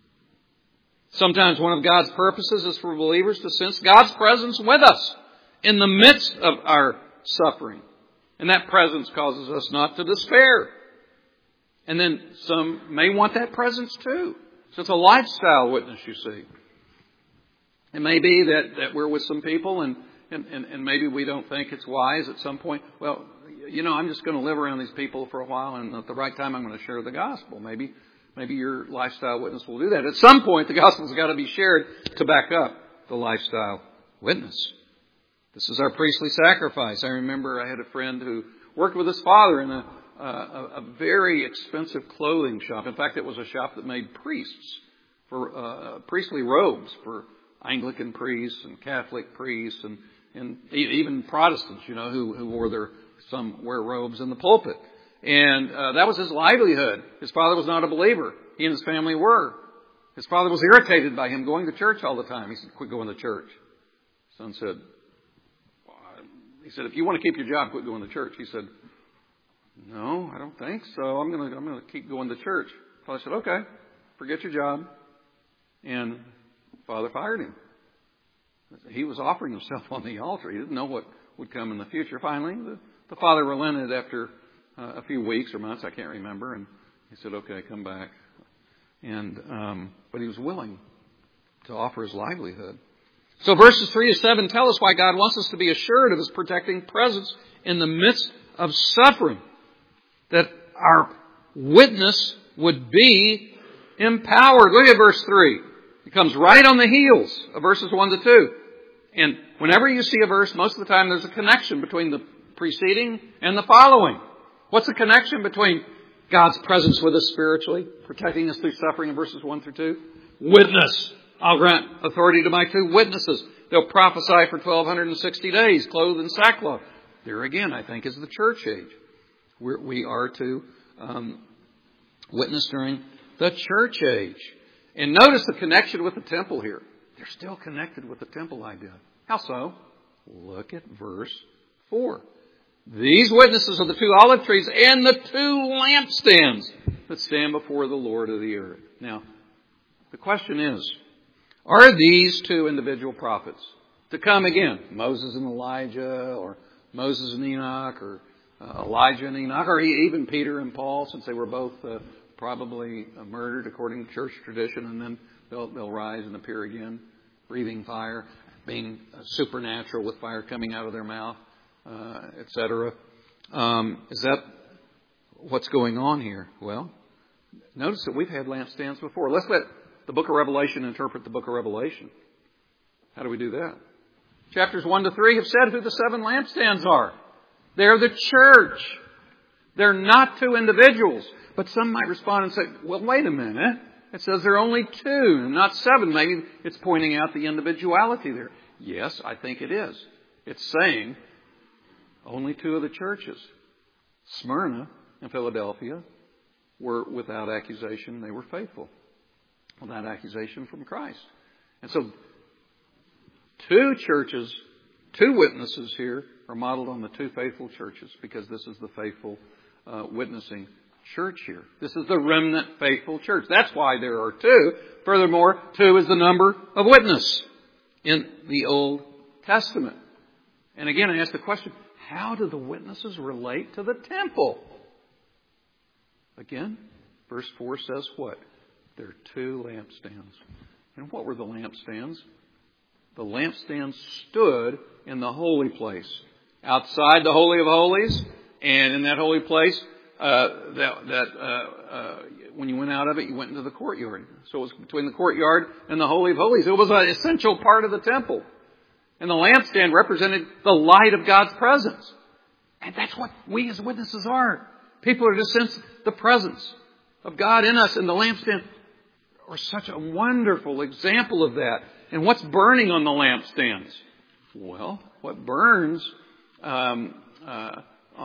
Sometimes one of God's purposes is for believers to sense God's presence with us in the midst of our suffering. And that presence causes us not to despair. And then some may want that presence too. So it's a lifestyle witness, you see. It may be that, that we're with some people and, and, and, and maybe we don't think it's wise at some point. Well, you know, I'm just going to live around these people for a while and at the right time I'm going to share the gospel. Maybe maybe your lifestyle witness will do that. At some point, the gospel's got to be shared to back up the lifestyle witness. This is our priestly sacrifice. I remember I had a friend who worked with his father in a Uh, a, a very expensive clothing shop. In fact, it was a shop that made priests for uh, priestly robes for Anglican priests and Catholic priests and, and even Protestants, you know, who, who wore their, some wear robes in the pulpit. And uh, that was his livelihood. His father was not a believer. He and his family were. His father was irritated by him going to church all the time. He said, "Quit going to church." Son said, well, he said, "If you want to keep your job, quit going to church." He said, "No, I don't think so. I'm going to I'm going to keep going to church." Father said, "Okay, forget your job." And Father fired him. He was offering himself on the altar. He didn't know what would come in the future. Finally, the, the father relented after uh, a few weeks or months. I can't remember. And he said, "Okay, come back." And um, but he was willing to offer his livelihood. So verses three to seven tell us why God wants us to be assured of His protecting presence in the midst of suffering. That our witness would be empowered. Look at verse three. It comes right on the heels of verses one to two. And whenever you see a verse, most of the time there's a connection between the preceding and the following. What's the connection between God's presence with us spiritually, protecting us through suffering in verses one through two? Witness. I'll grant authority to my two witnesses. They'll prophesy for twelve sixty days, clothed in sackcloth. There again, I think, is the church age. We're, we are to um, witness during the church age. And notice the connection with the temple here. They're still connected with the temple idea. How so? Look at verse four. These witnesses are the two olive trees and the two lampstands that stand before the Lord of the earth. Now, the question is, are these two individual prophets to come again? Moses and Elijah, or Moses and Enoch, or Uh, Elijah and Enoch, or even Peter and Paul, since they were both uh, probably uh, murdered according to church tradition, and then they'll, they'll rise and appear again, breathing fire, being uh, supernatural with fire coming out of their mouth, uh, et cetera. Um, is that what's going on here? Well, notice that we've had lampstands before. Let's let the book of Revelation interpret the book of Revelation. How do we do that? Chapters one to three have said who the seven lampstands are. They're the church. They're not two individuals. But some might respond and say, well, wait a minute. It says there are only two and not seven. Maybe it's pointing out the individuality there. Yes, I think it is. It's saying only two of the churches, Smyrna and Philadelphia, were without accusation. They were faithful. Without accusation from Christ. And so two churches, two witnesses here are modeled on the two faithful churches, because this is the faithful uh, witnessing church here. This is the remnant faithful church. That's why there are two. Furthermore, two is the number of witness in the Old Testament. And again, I ask the question, how do the witnesses relate to the temple? Again, verse four says what? there are two lampstands. And what were the lampstands? The lampstands stood in the holy place, outside the Holy of Holies, and in that holy place, uh, that, that uh, uh, when you went out of it, you went into the courtyard. So it was between the courtyard and the Holy of Holies. It was an essential part of the temple. And the lampstand represented the light of God's presence. And that's what we as witnesses are. People are to sense the presence of God in us, and the lampstand are such a wonderful example of that. And what's burning on the lampstands? Well, what burns um, uh,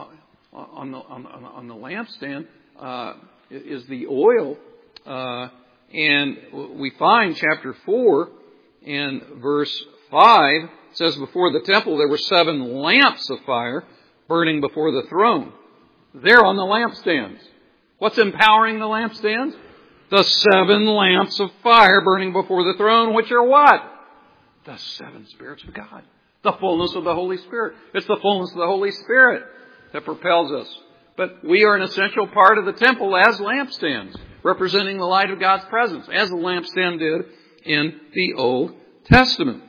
on the on, on the lampstand uh, is the oil, uh, and we find chapter four and verse five says, "Before the temple there were seven lamps of fire burning before the throne." They're on the lampstands. What's empowering the lampstands? The seven lamps of fire burning before the throne, which are what? The seven spirits of God. The fullness of the Holy Spirit. It's the fullness of the Holy Spirit that propels us. But we are an essential part of the temple as lampstands, representing the light of God's presence, as the lampstand did in the Old Testament.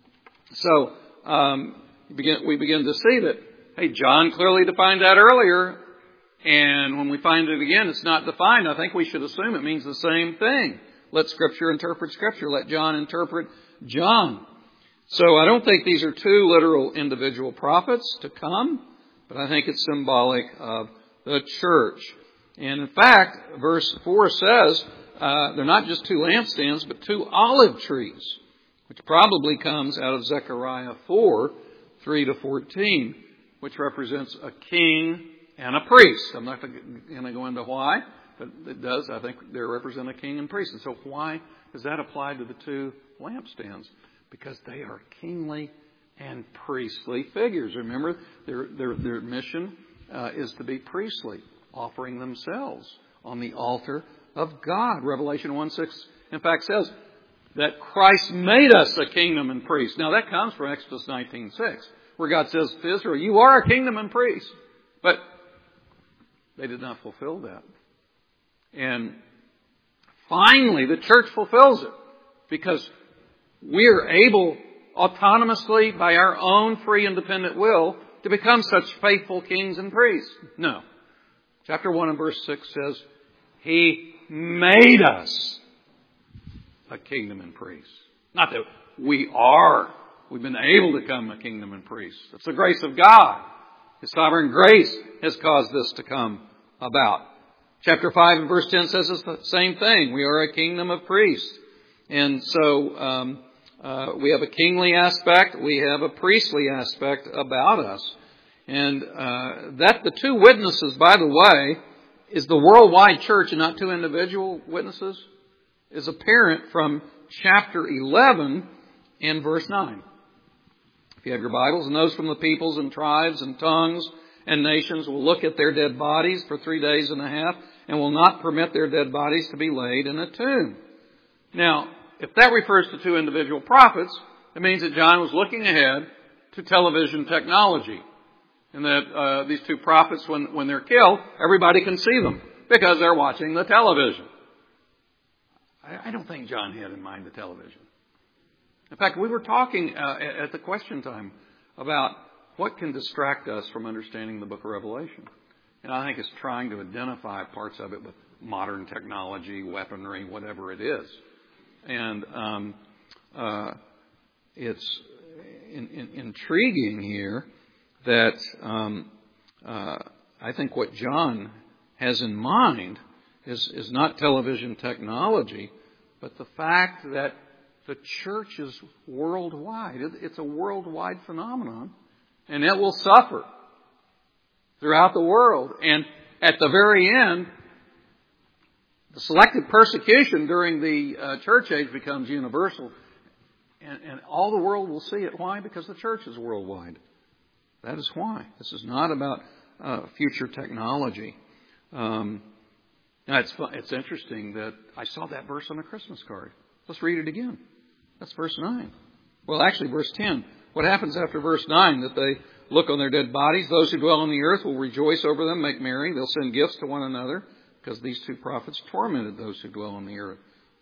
So um, we, begin, we begin to see that, hey, John clearly defined that earlier. And when we find it again, it's not defined. I think we should assume it means the same thing. Let Scripture interpret Scripture. Let John interpret John. So I don't think these are two literal individual prophets to come, but I think it's symbolic of the church. And in fact, verse four says uh, they're not just two lampstands, but two olive trees, which probably comes out of Zechariah four, three to fourteen, which represents a king and a priest. I'm not going to go into why, but it does. I think they represent a king and priest. And so why does that apply to the two lampstands? Because they are kingly and priestly figures. Remember, their their, their mission uh, is to be priestly, offering themselves on the altar of God. Revelation one six, in fact, says that Christ made us a kingdom and priest. Now, that comes from Exodus nineteen six, where God says to Israel, you are a kingdom and priest. But they did not fulfill that. And finally, the church fulfills it, because we are able autonomously, by our own free independent will, to become such faithful kings and priests. No. Chapter one and verse six says, He made us a kingdom and priests. Not that we are. We've been able to become a kingdom and priests. It's the grace of God. His sovereign grace has caused this to come about. Chapter five and verse ten says it's the same thing. We are a kingdom of priests. And so um, uh, we have a kingly aspect. We have a priestly aspect about us. And uh, that the two witnesses, by the way, is the worldwide church and not two individual witnesses, is apparent from chapter eleven and verse nine. If you have your Bibles, and those from the peoples and tribes and tongues and nations will look at their dead bodies for three days and a half and will not permit their dead bodies to be laid in a tomb. Now, if that refers to two individual prophets, it means that John was looking ahead to television technology. And that uh, these two prophets, when, when they're killed, everybody can see them because they're watching the television. I, I don't think John had in mind the television. In fact, we were talking uh, at the question time about what can distract us from understanding the book of Revelation. And I think it's trying to identify parts of it with modern technology, weaponry, whatever it is. And um, uh, it's in, in, intriguing here that um, uh, I think what John has in mind is, is not television technology, but the fact that the church is worldwide. It's a worldwide phenomenon, and it will suffer throughout the world. And at the very end, the selective persecution during the uh, church age becomes universal, and, and all the world will see it. Why? Because the church is worldwide. That is why. This is not about uh, future technology. Um, now it's it's interesting that I saw that verse on a Christmas card. Let's read it again. That's verse nine. Well, actually, verse ten. What happens after verse nine? That they look on their dead bodies. Those who dwell on the earth will rejoice over them, make merry. They'll send gifts to one another, because these two prophets tormented those who dwell on the earth.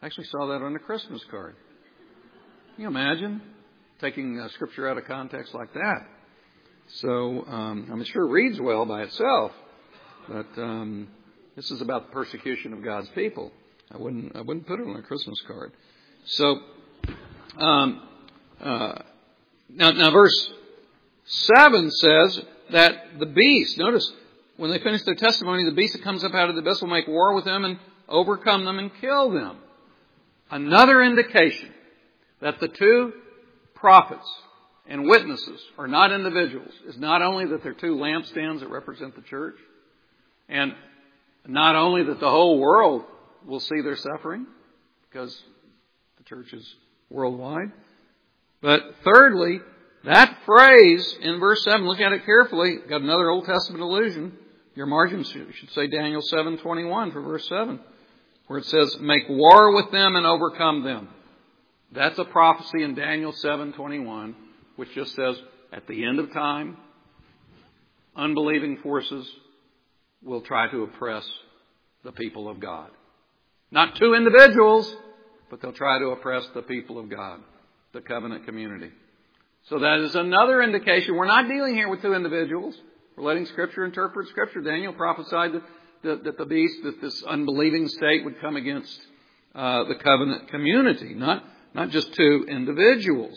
I actually saw that on a Christmas card. Can you imagine taking uh, Scripture out of context like that? So, um, I'm sure it reads well by itself, but um, this is about the persecution of God's people. I wouldn't, I wouldn't put it on a Christmas card. So, um, uh, now, now verse seven says that the beast, notice, when they finish their testimony, the beast that comes up out of the abyss will make war with them and overcome them and kill them. Another indication that the two prophets and witnesses are not individuals is not only that they're two lampstands that represent the church, and not only that the whole world will see their suffering, because the church is worldwide, but thirdly, that phrase in verse seven, look at it carefully, got another Old Testament allusion. Your margins should say Daniel seven twenty-one for verse seven, where it says, make war with them and overcome them. That's a prophecy in Daniel seven twenty-one, which just says, at the end of time, unbelieving forces will try to oppress the people of God. Not two individuals, but they'll try to oppress the people of God, the covenant community. So that is another indication. We're not dealing here with two individuals. We're letting Scripture interpret Scripture. Daniel prophesied that, that, that the beast, that this unbelieving state would come against uh, the covenant community, not, not just two individuals.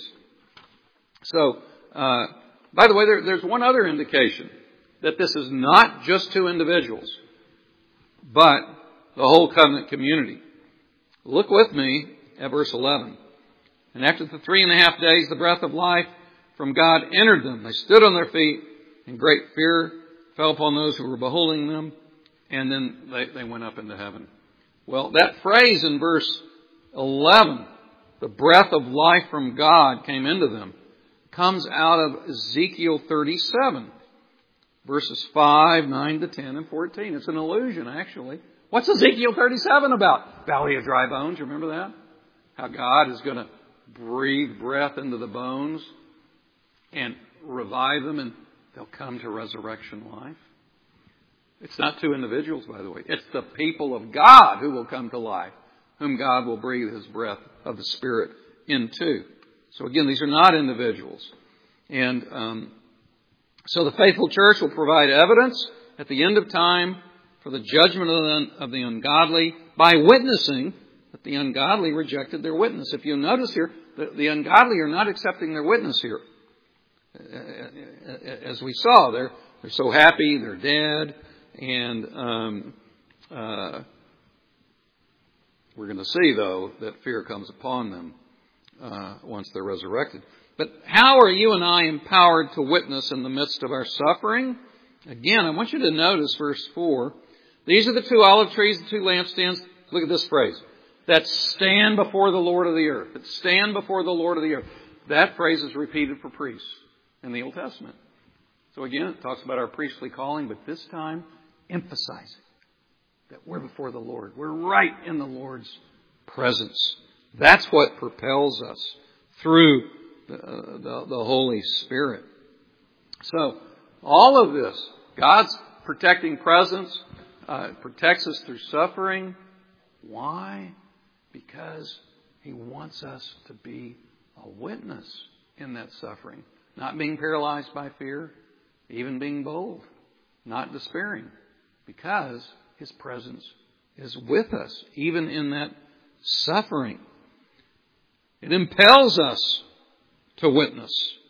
So, uh, by the way, there, there's one other indication that this is not just two individuals, but the whole covenant community. Look with me at verse eleven. And after the three and a half days, the breath of life from God entered them. They stood on their feet, and great fear fell upon those who were beholding them, and then they, they went up into heaven. Well, that phrase in verse eleven, the breath of life from God came into them, comes out of Ezekiel thirty-seven, verses five, nine to ten, and fourteen. It's an allusion, actually. What's Ezekiel thirty-seven about? Valley of dry bones, you remember that? How God is going to breathe breath into the bones and revive them, and they'll come to resurrection life. It's not two individuals, by the way. It's the people of God who will come to life, whom God will breathe His breath of the Spirit into. So again, these are not individuals. And um, so the faithful church will provide evidence at the end of time for the judgment of the, of the ungodly by witnessing that the ungodly rejected their witness. If you notice here, the, the ungodly are not accepting their witness here. As we saw, they're, they're so happy, they're dead, and um, uh, we're going to see, though, that fear comes upon them uh, once they're resurrected. But how are you and I empowered to witness in the midst of our suffering? Again, I want you to notice verse four. These are the two olive trees, the two lampstands. Look at this phrase. That stand before the Lord of the earth. That stand before the Lord of the earth. That phrase is repeated for priests in the Old Testament. So again, it talks about our priestly calling, but this time emphasizing that we're before the Lord. We're right in the Lord's presence. That's what propels us through the, the, the Holy Spirit. So all of this, God's protecting presence, uh, protects us through suffering. Why? Because He wants us to be a witness in that suffering. Not being paralyzed by fear, even being bold, not despairing, because His presence is with us, even in that suffering. It impels us to witness.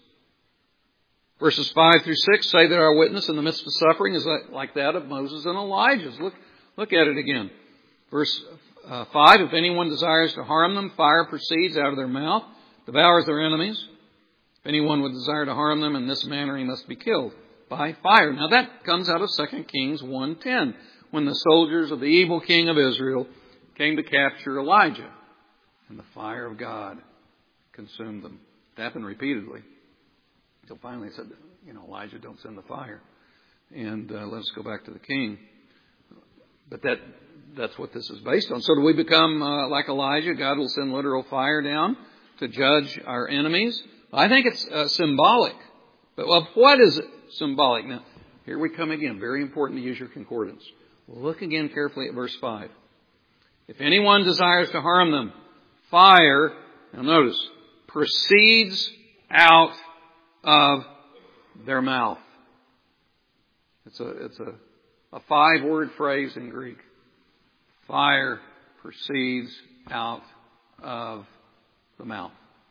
Verses five through six say that our witness in the midst of suffering is like that of Moses and Elijah's. Look, look at it again. Verse uh, five, if anyone desires to harm them, fire proceeds out of their mouth, devours their enemies. If anyone would desire to harm them in this manner, he must be killed by fire. Now that comes out of Second Kings one ten, when the soldiers of the evil king of Israel came to capture Elijah, and the fire of God consumed them. It happened repeatedly, until finally he said, you know, Elijah, don't send the fire, and uh, let's go back to the king. But that that's what this is based on. So do we become uh, like Elijah? God will send literal fire down to judge our enemies. I think it's uh, symbolic. But of what is it symbolic? Now, here we come again. Very important to use your concordance. Look again carefully at verse five. If anyone desires to harm them, fire, now notice, proceeds out of their mouth. It's a, it's a, a five-word phrase in Greek. Fire proceeds out of the mouth.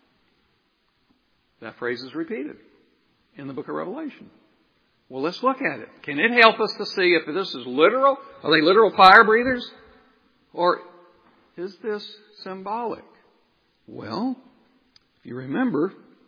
That phrase is repeated in the book of Revelation. Well, let's look at it. Can it help us to see if this is literal? Are they literal fire breathers? Or is this symbolic? Well, if you remember,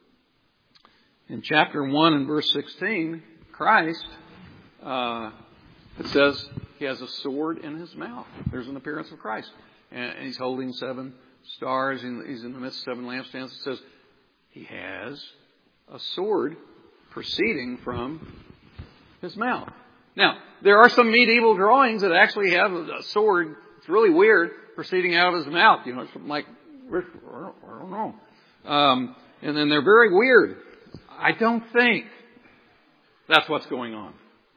in chapter one and verse sixteen, Christ, uh, it says he has a sword in his mouth. There's an appearance of Christ. And he's holding seven stars. He's in the midst of seven lampstands. It says he has a sword proceeding from his mouth. Now, there are some medieval drawings that actually have a sword. It's really weird, proceeding out of his mouth. You know, it's like, I don't know. Um, and then they're very weird. I don't think that's what's going on.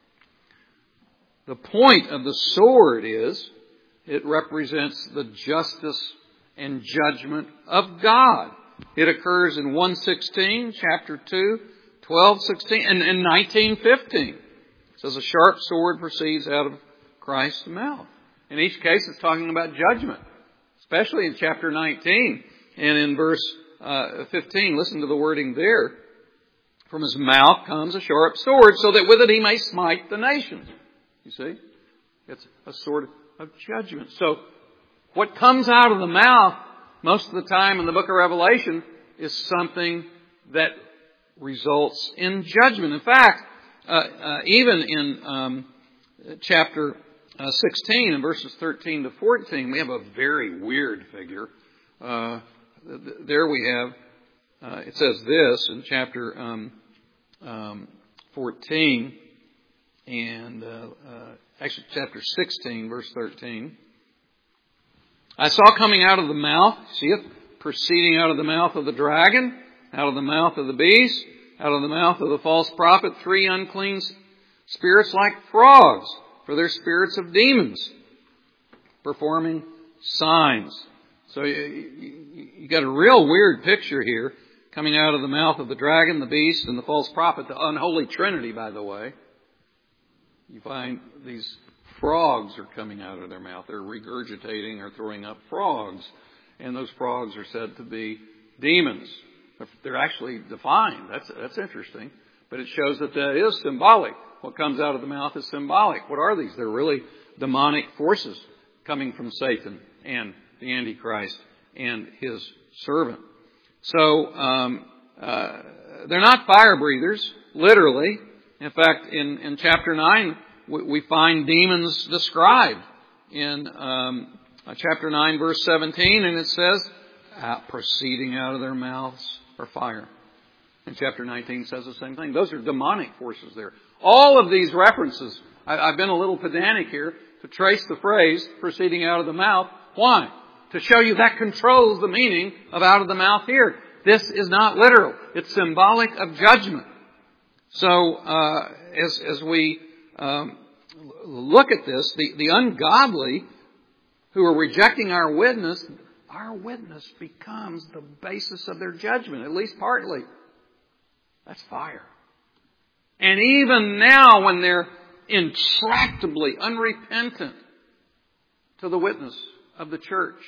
The point of the sword is it represents the justice and judgment of God. It occurs in one sixteen, chapter two, twelve sixteen, and, and nineteen fifteen. It says a sharp sword proceeds out of Christ's mouth. In each case, it's talking about judgment, especially in chapter nineteen and in verse uh, fifteen. Listen to the wording there. From his mouth comes a sharp sword, so that with it he may smite the nations. You see? It's a sword of judgment. So, what comes out of the mouth most of the time in the book of Revelation is something that results in judgment. In fact, uh, uh, even in um, chapter uh, sixteen and verses thirteen to fourteen, we have a very weird figure. Uh, th- there we have, uh, it says this in chapter um, um, fourteen and uh, uh, actually chapter sixteen, verse thirteen. I saw coming out of the mouth, see it, proceeding out of the mouth of the dragon, out of the mouth of the beast, out of the mouth of the false prophet, three unclean spirits like frogs, for they're spirits of demons, performing signs. So you, you, you got a real weird picture here, coming out of the mouth of the dragon, the beast, and the false prophet, the unholy trinity, by the way. You find these frogs are coming out of their mouth. They're regurgitating or throwing up frogs. And those frogs are said to be demons. They're actually defined. That's, that's interesting. But it shows that that is symbolic. What comes out of the mouth is symbolic. What are these? They're really demonic forces coming from Satan and the Antichrist and his servant. So, um, uh, they're not fire breathers, literally. In fact, in, in chapter nine, we, we find demons described in um, chapter nine, verse seventeen, and it says, out, proceeding out of their mouths are fire. And chapter nineteen says the same thing. Those are demonic forces there. All of these references, I, I've been a little pedantic here to trace the phrase proceeding out of the mouth. Why? To show you that controls the meaning of out of the mouth here. This is not literal. It's symbolic of judgment. So, uh, as, as we, um, look at this, the, the ungodly who are rejecting our witness, our witness becomes the basis of their judgment, at least partly. That's fire. And even now when they're intractably unrepentant to the witness of the church,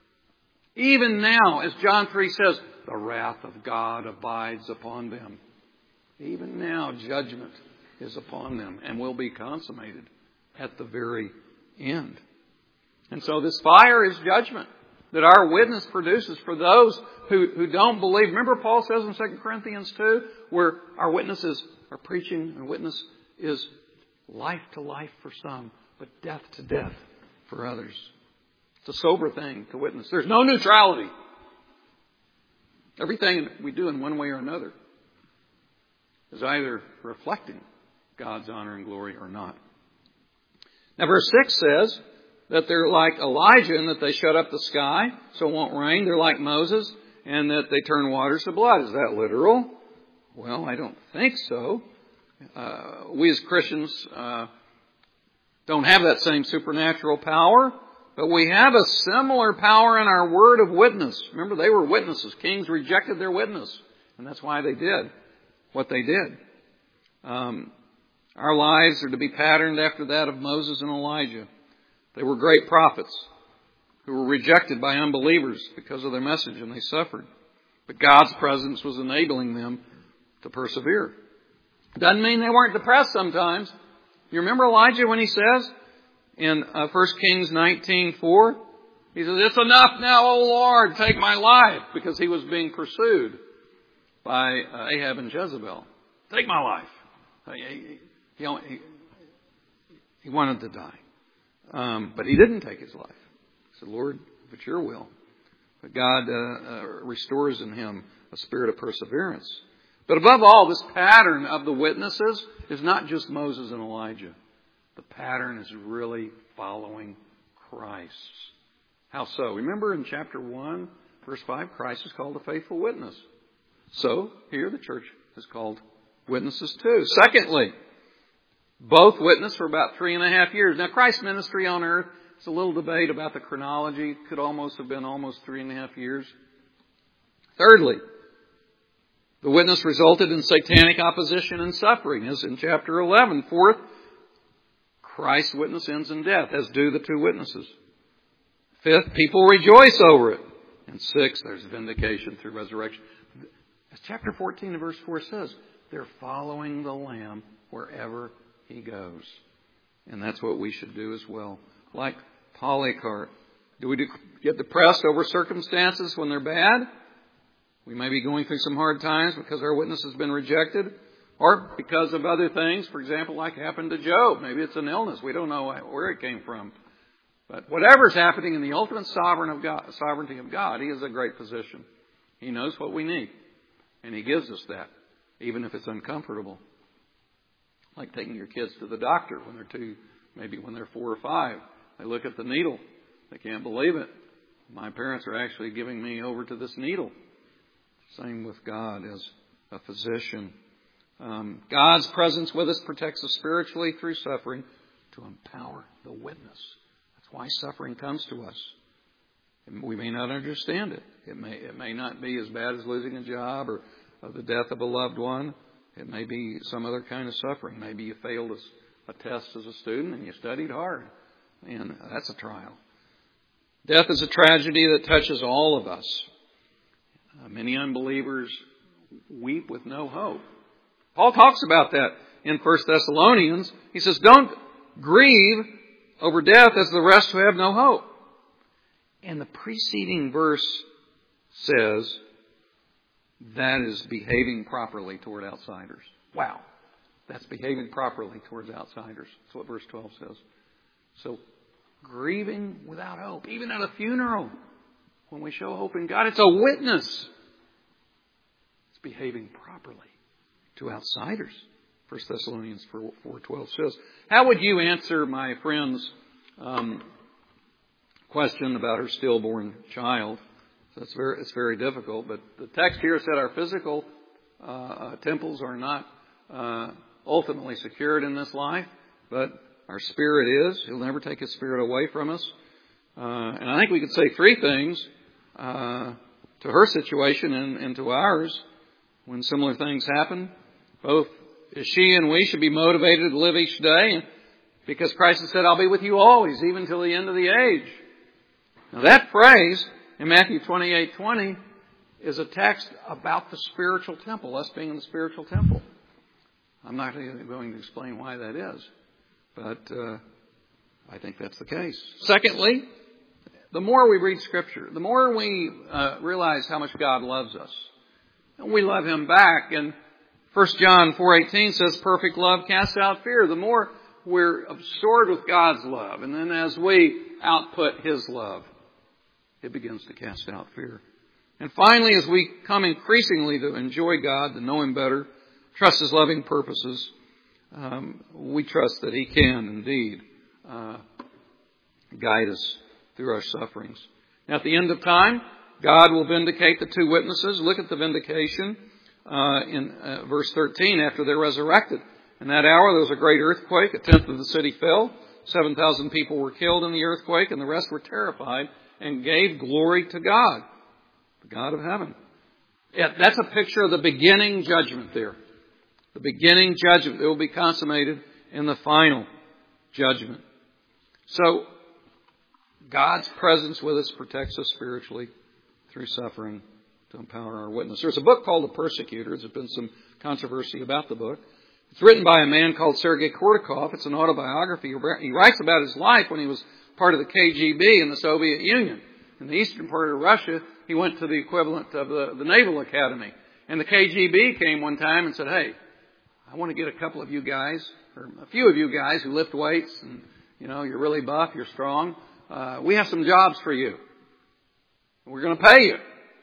even now, as John three says, the wrath of God abides upon them. Even now, judgment is upon them and will be consummated at the very end. And so this fire is judgment that our witness produces for those who, who don't believe. Remember Paul says in Second Corinthians two, where our witnesses are preaching and witness is life to life for some, but death to death for others. It's a sober thing to witness. There's no neutrality. Everything we do in one way or another is either reflecting God's honor and glory or not. Now verse six says that they're like Elijah in that they shut up the sky so it won't rain. They're like Moses and that they turn waters to blood. Is that literal? Well, I don't think so. Uh, we as Christians uh, don't have that same supernatural power. But we have a similar power in our word of witness. Remember, they were witnesses. Kings rejected their witness. And that's why they did what they did. Um, our lives are to be patterned after that of Moses and Elijah. They were great prophets who were rejected by unbelievers because of their message, and they suffered. But God's presence was enabling them to persevere. Doesn't mean they weren't depressed sometimes. You remember Elijah when he says in uh, First Kings nineteen four, he says, "It's enough now, O Lord, take my life," because he was being pursued by uh, Ahab and Jezebel. Take my life. He, he, he, he wanted to die. Um, but he didn't take his life. He said, "Lord, if it's your will." But God uh, uh, restores in him a spirit of perseverance. But above all, this pattern of the witnesses is not just Moses and Elijah. The pattern is really following Christ. How so? Remember in chapter one, verse five, Christ is called a faithful witness. So, here the church is called witnesses too. Secondly, both witnessed for about three and a half years. Now, Christ's ministry on earth, it's a little debate about the chronology. It could almost have been almost three and a half years. Thirdly, the witness resulted in satanic opposition and suffering, as in chapter eleven. Fourth, Christ's witness ends in death, as do the two witnesses. Fifth, people rejoice over it. And sixth, there's vindication through resurrection. As chapter fourteen and verse four says, they're following the Lamb wherever he goes. And that's what we should do as well. Like Polycarp. Do we get depressed over circumstances when they're bad? We may be going through some hard times because our witness has been rejected. Or because of other things, for example, like happened to Job. Maybe it's an illness. We don't know where it came from. But whatever's happening in the ultimate sovereign of God, sovereignty of God, he is a great position. He knows what we need. And he gives us that, even if it's uncomfortable. Like taking your kids to the doctor when they're two, maybe when they're four or five. They look at the needle. They can't believe it. My parents are actually giving me over to this needle. Same with God as a physician. Um, God's presence with us protects us spiritually through suffering to empower the witness. That's why suffering comes to us. We may not understand it. It may it may not be as bad as losing a job or, or the death of a loved one. It may be some other kind of suffering. Maybe you failed a, a test as a student and you studied hard. And that's a trial. Death is a tragedy that touches all of us. Uh, many unbelievers weep with no hope. Paul talks about that in First Thessalonians. He says, "Don't grieve over death as the rest who have no hope." And the preceding verse says that is behaving properly toward outsiders. Wow. That's behaving properly towards outsiders. That's what verse twelve says. So, grieving without hope, even at a funeral, when we show hope in God, it's a witness. It's behaving properly to outsiders. First Thessalonians four twelve says. How would you answer my friend's um, question about her stillborn child? So it's very, it's very difficult. But the text here said our physical uh, uh, temples are not uh, ultimately secured in this life, but our spirit is. He'll never take his spirit away from us. Uh, and I think we could say three things uh, to her situation and, and to ours when similar things happen. Both she and we should be motivated to live each day because Christ has said, "I'll be with you always, even till the end of the age." Now that phrase in Matthew twenty-eight twenty is a text about the spiritual temple, us being in the spiritual temple. I'm not going to explain why that is, but uh, I think that's the case. Secondly, the more we read Scripture, the more we uh, realize how much God loves us. And we love Him back. And First John four eighteen says, "Perfect love casts out fear." The more we're absorbed with God's love, and then as we output His love, it begins to cast out fear. And finally, as we come increasingly to enjoy God, to know Him better, trust His loving purposes, um, we trust that He can indeed uh, guide us through our sufferings. Now, at the end of time, God will vindicate the two witnesses. Look at the vindication uh, in uh, verse thirteen after they're resurrected. In that hour there was a great earthquake. A tenth of the city fell. seven thousand people were killed in the earthquake, and the rest were terrified and gave glory to God, the God of heaven. Yeah, that's a picture of the beginning judgment there. The beginning judgment that will be consummated in the final judgment. So, God's presence with us protects us spiritually through suffering to empower our witness. There's a book called The Persecutors. There's been some controversy about the book. It's written by a man called Sergei Kordakov. It's an autobiography. He writes about his life when he was part of the K G B in the Soviet Union. In the eastern part of Russia, he went to the equivalent of the, the Naval Academy. And the K G B came one time and said, hey, I want to get a couple of you guys, or a few of you guys who lift weights and, you know, you're really buff, you're strong. Uh, we have some jobs for you. We're going to pay you.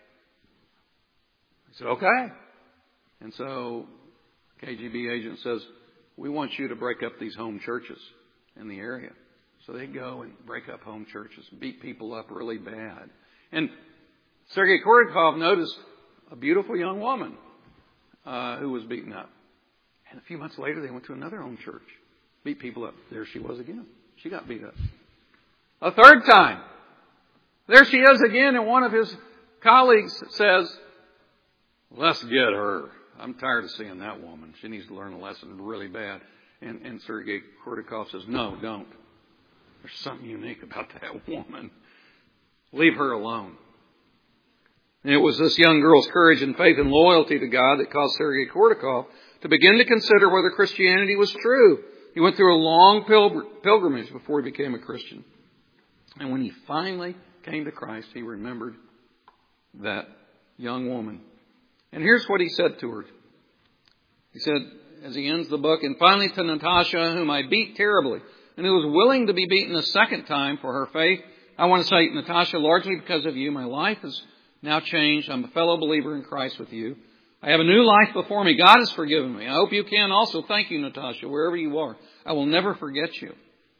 He said, okay. And so K G B agent says, we want you to break up these home churches in the area. So they go and break up home churches, beat people up really bad. And Sergei Kordakov noticed a beautiful young woman uh, who was beaten up. And a few months later, they went to another home church, beat people up. There she was again. She got beat up. A third time, there she is again, and one of his colleagues says, let's get her. I'm tired of seeing that woman. She needs to learn a lesson really bad. And, and Sergei Kordakov says, no, don't. There's something unique about that woman. Leave her alone. And it was this young girl's courage and faith and loyalty to God that caused Sergei Kordakov to begin to consider whether Christianity was true. He went through a long pilgr- pilgrimage before he became a Christian. And when he finally came to Christ, he remembered that young woman. And here's what he said to her. He said, as he ends the book, and finally to Natasha, whom I beat terribly, and who was willing to be beaten a second time for her faith, I want to say, Natasha, largely because of you, my life is now changed. I'm a fellow believer in Christ with you. I have a new life before me. God has forgiven me. I hope you can also. Thank you, Natasha, wherever you are. I will never forget you.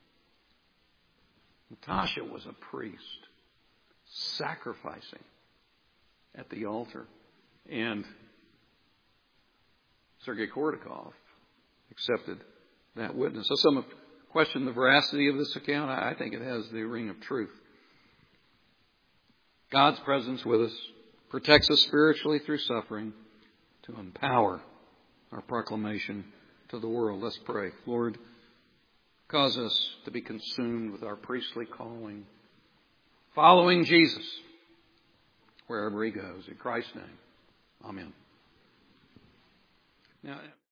Natasha was a priest, sacrificing at the altar. And Sergei Kordakov accepted that witness. So some have questioned the veracity of this account. I think it has the ring of truth. God's presence with us protects us spiritually through suffering to empower our proclamation to the world. Let's pray. Lord, cause us to be consumed with our priestly calling, following Jesus wherever he goes. In Christ's name, amen. Now,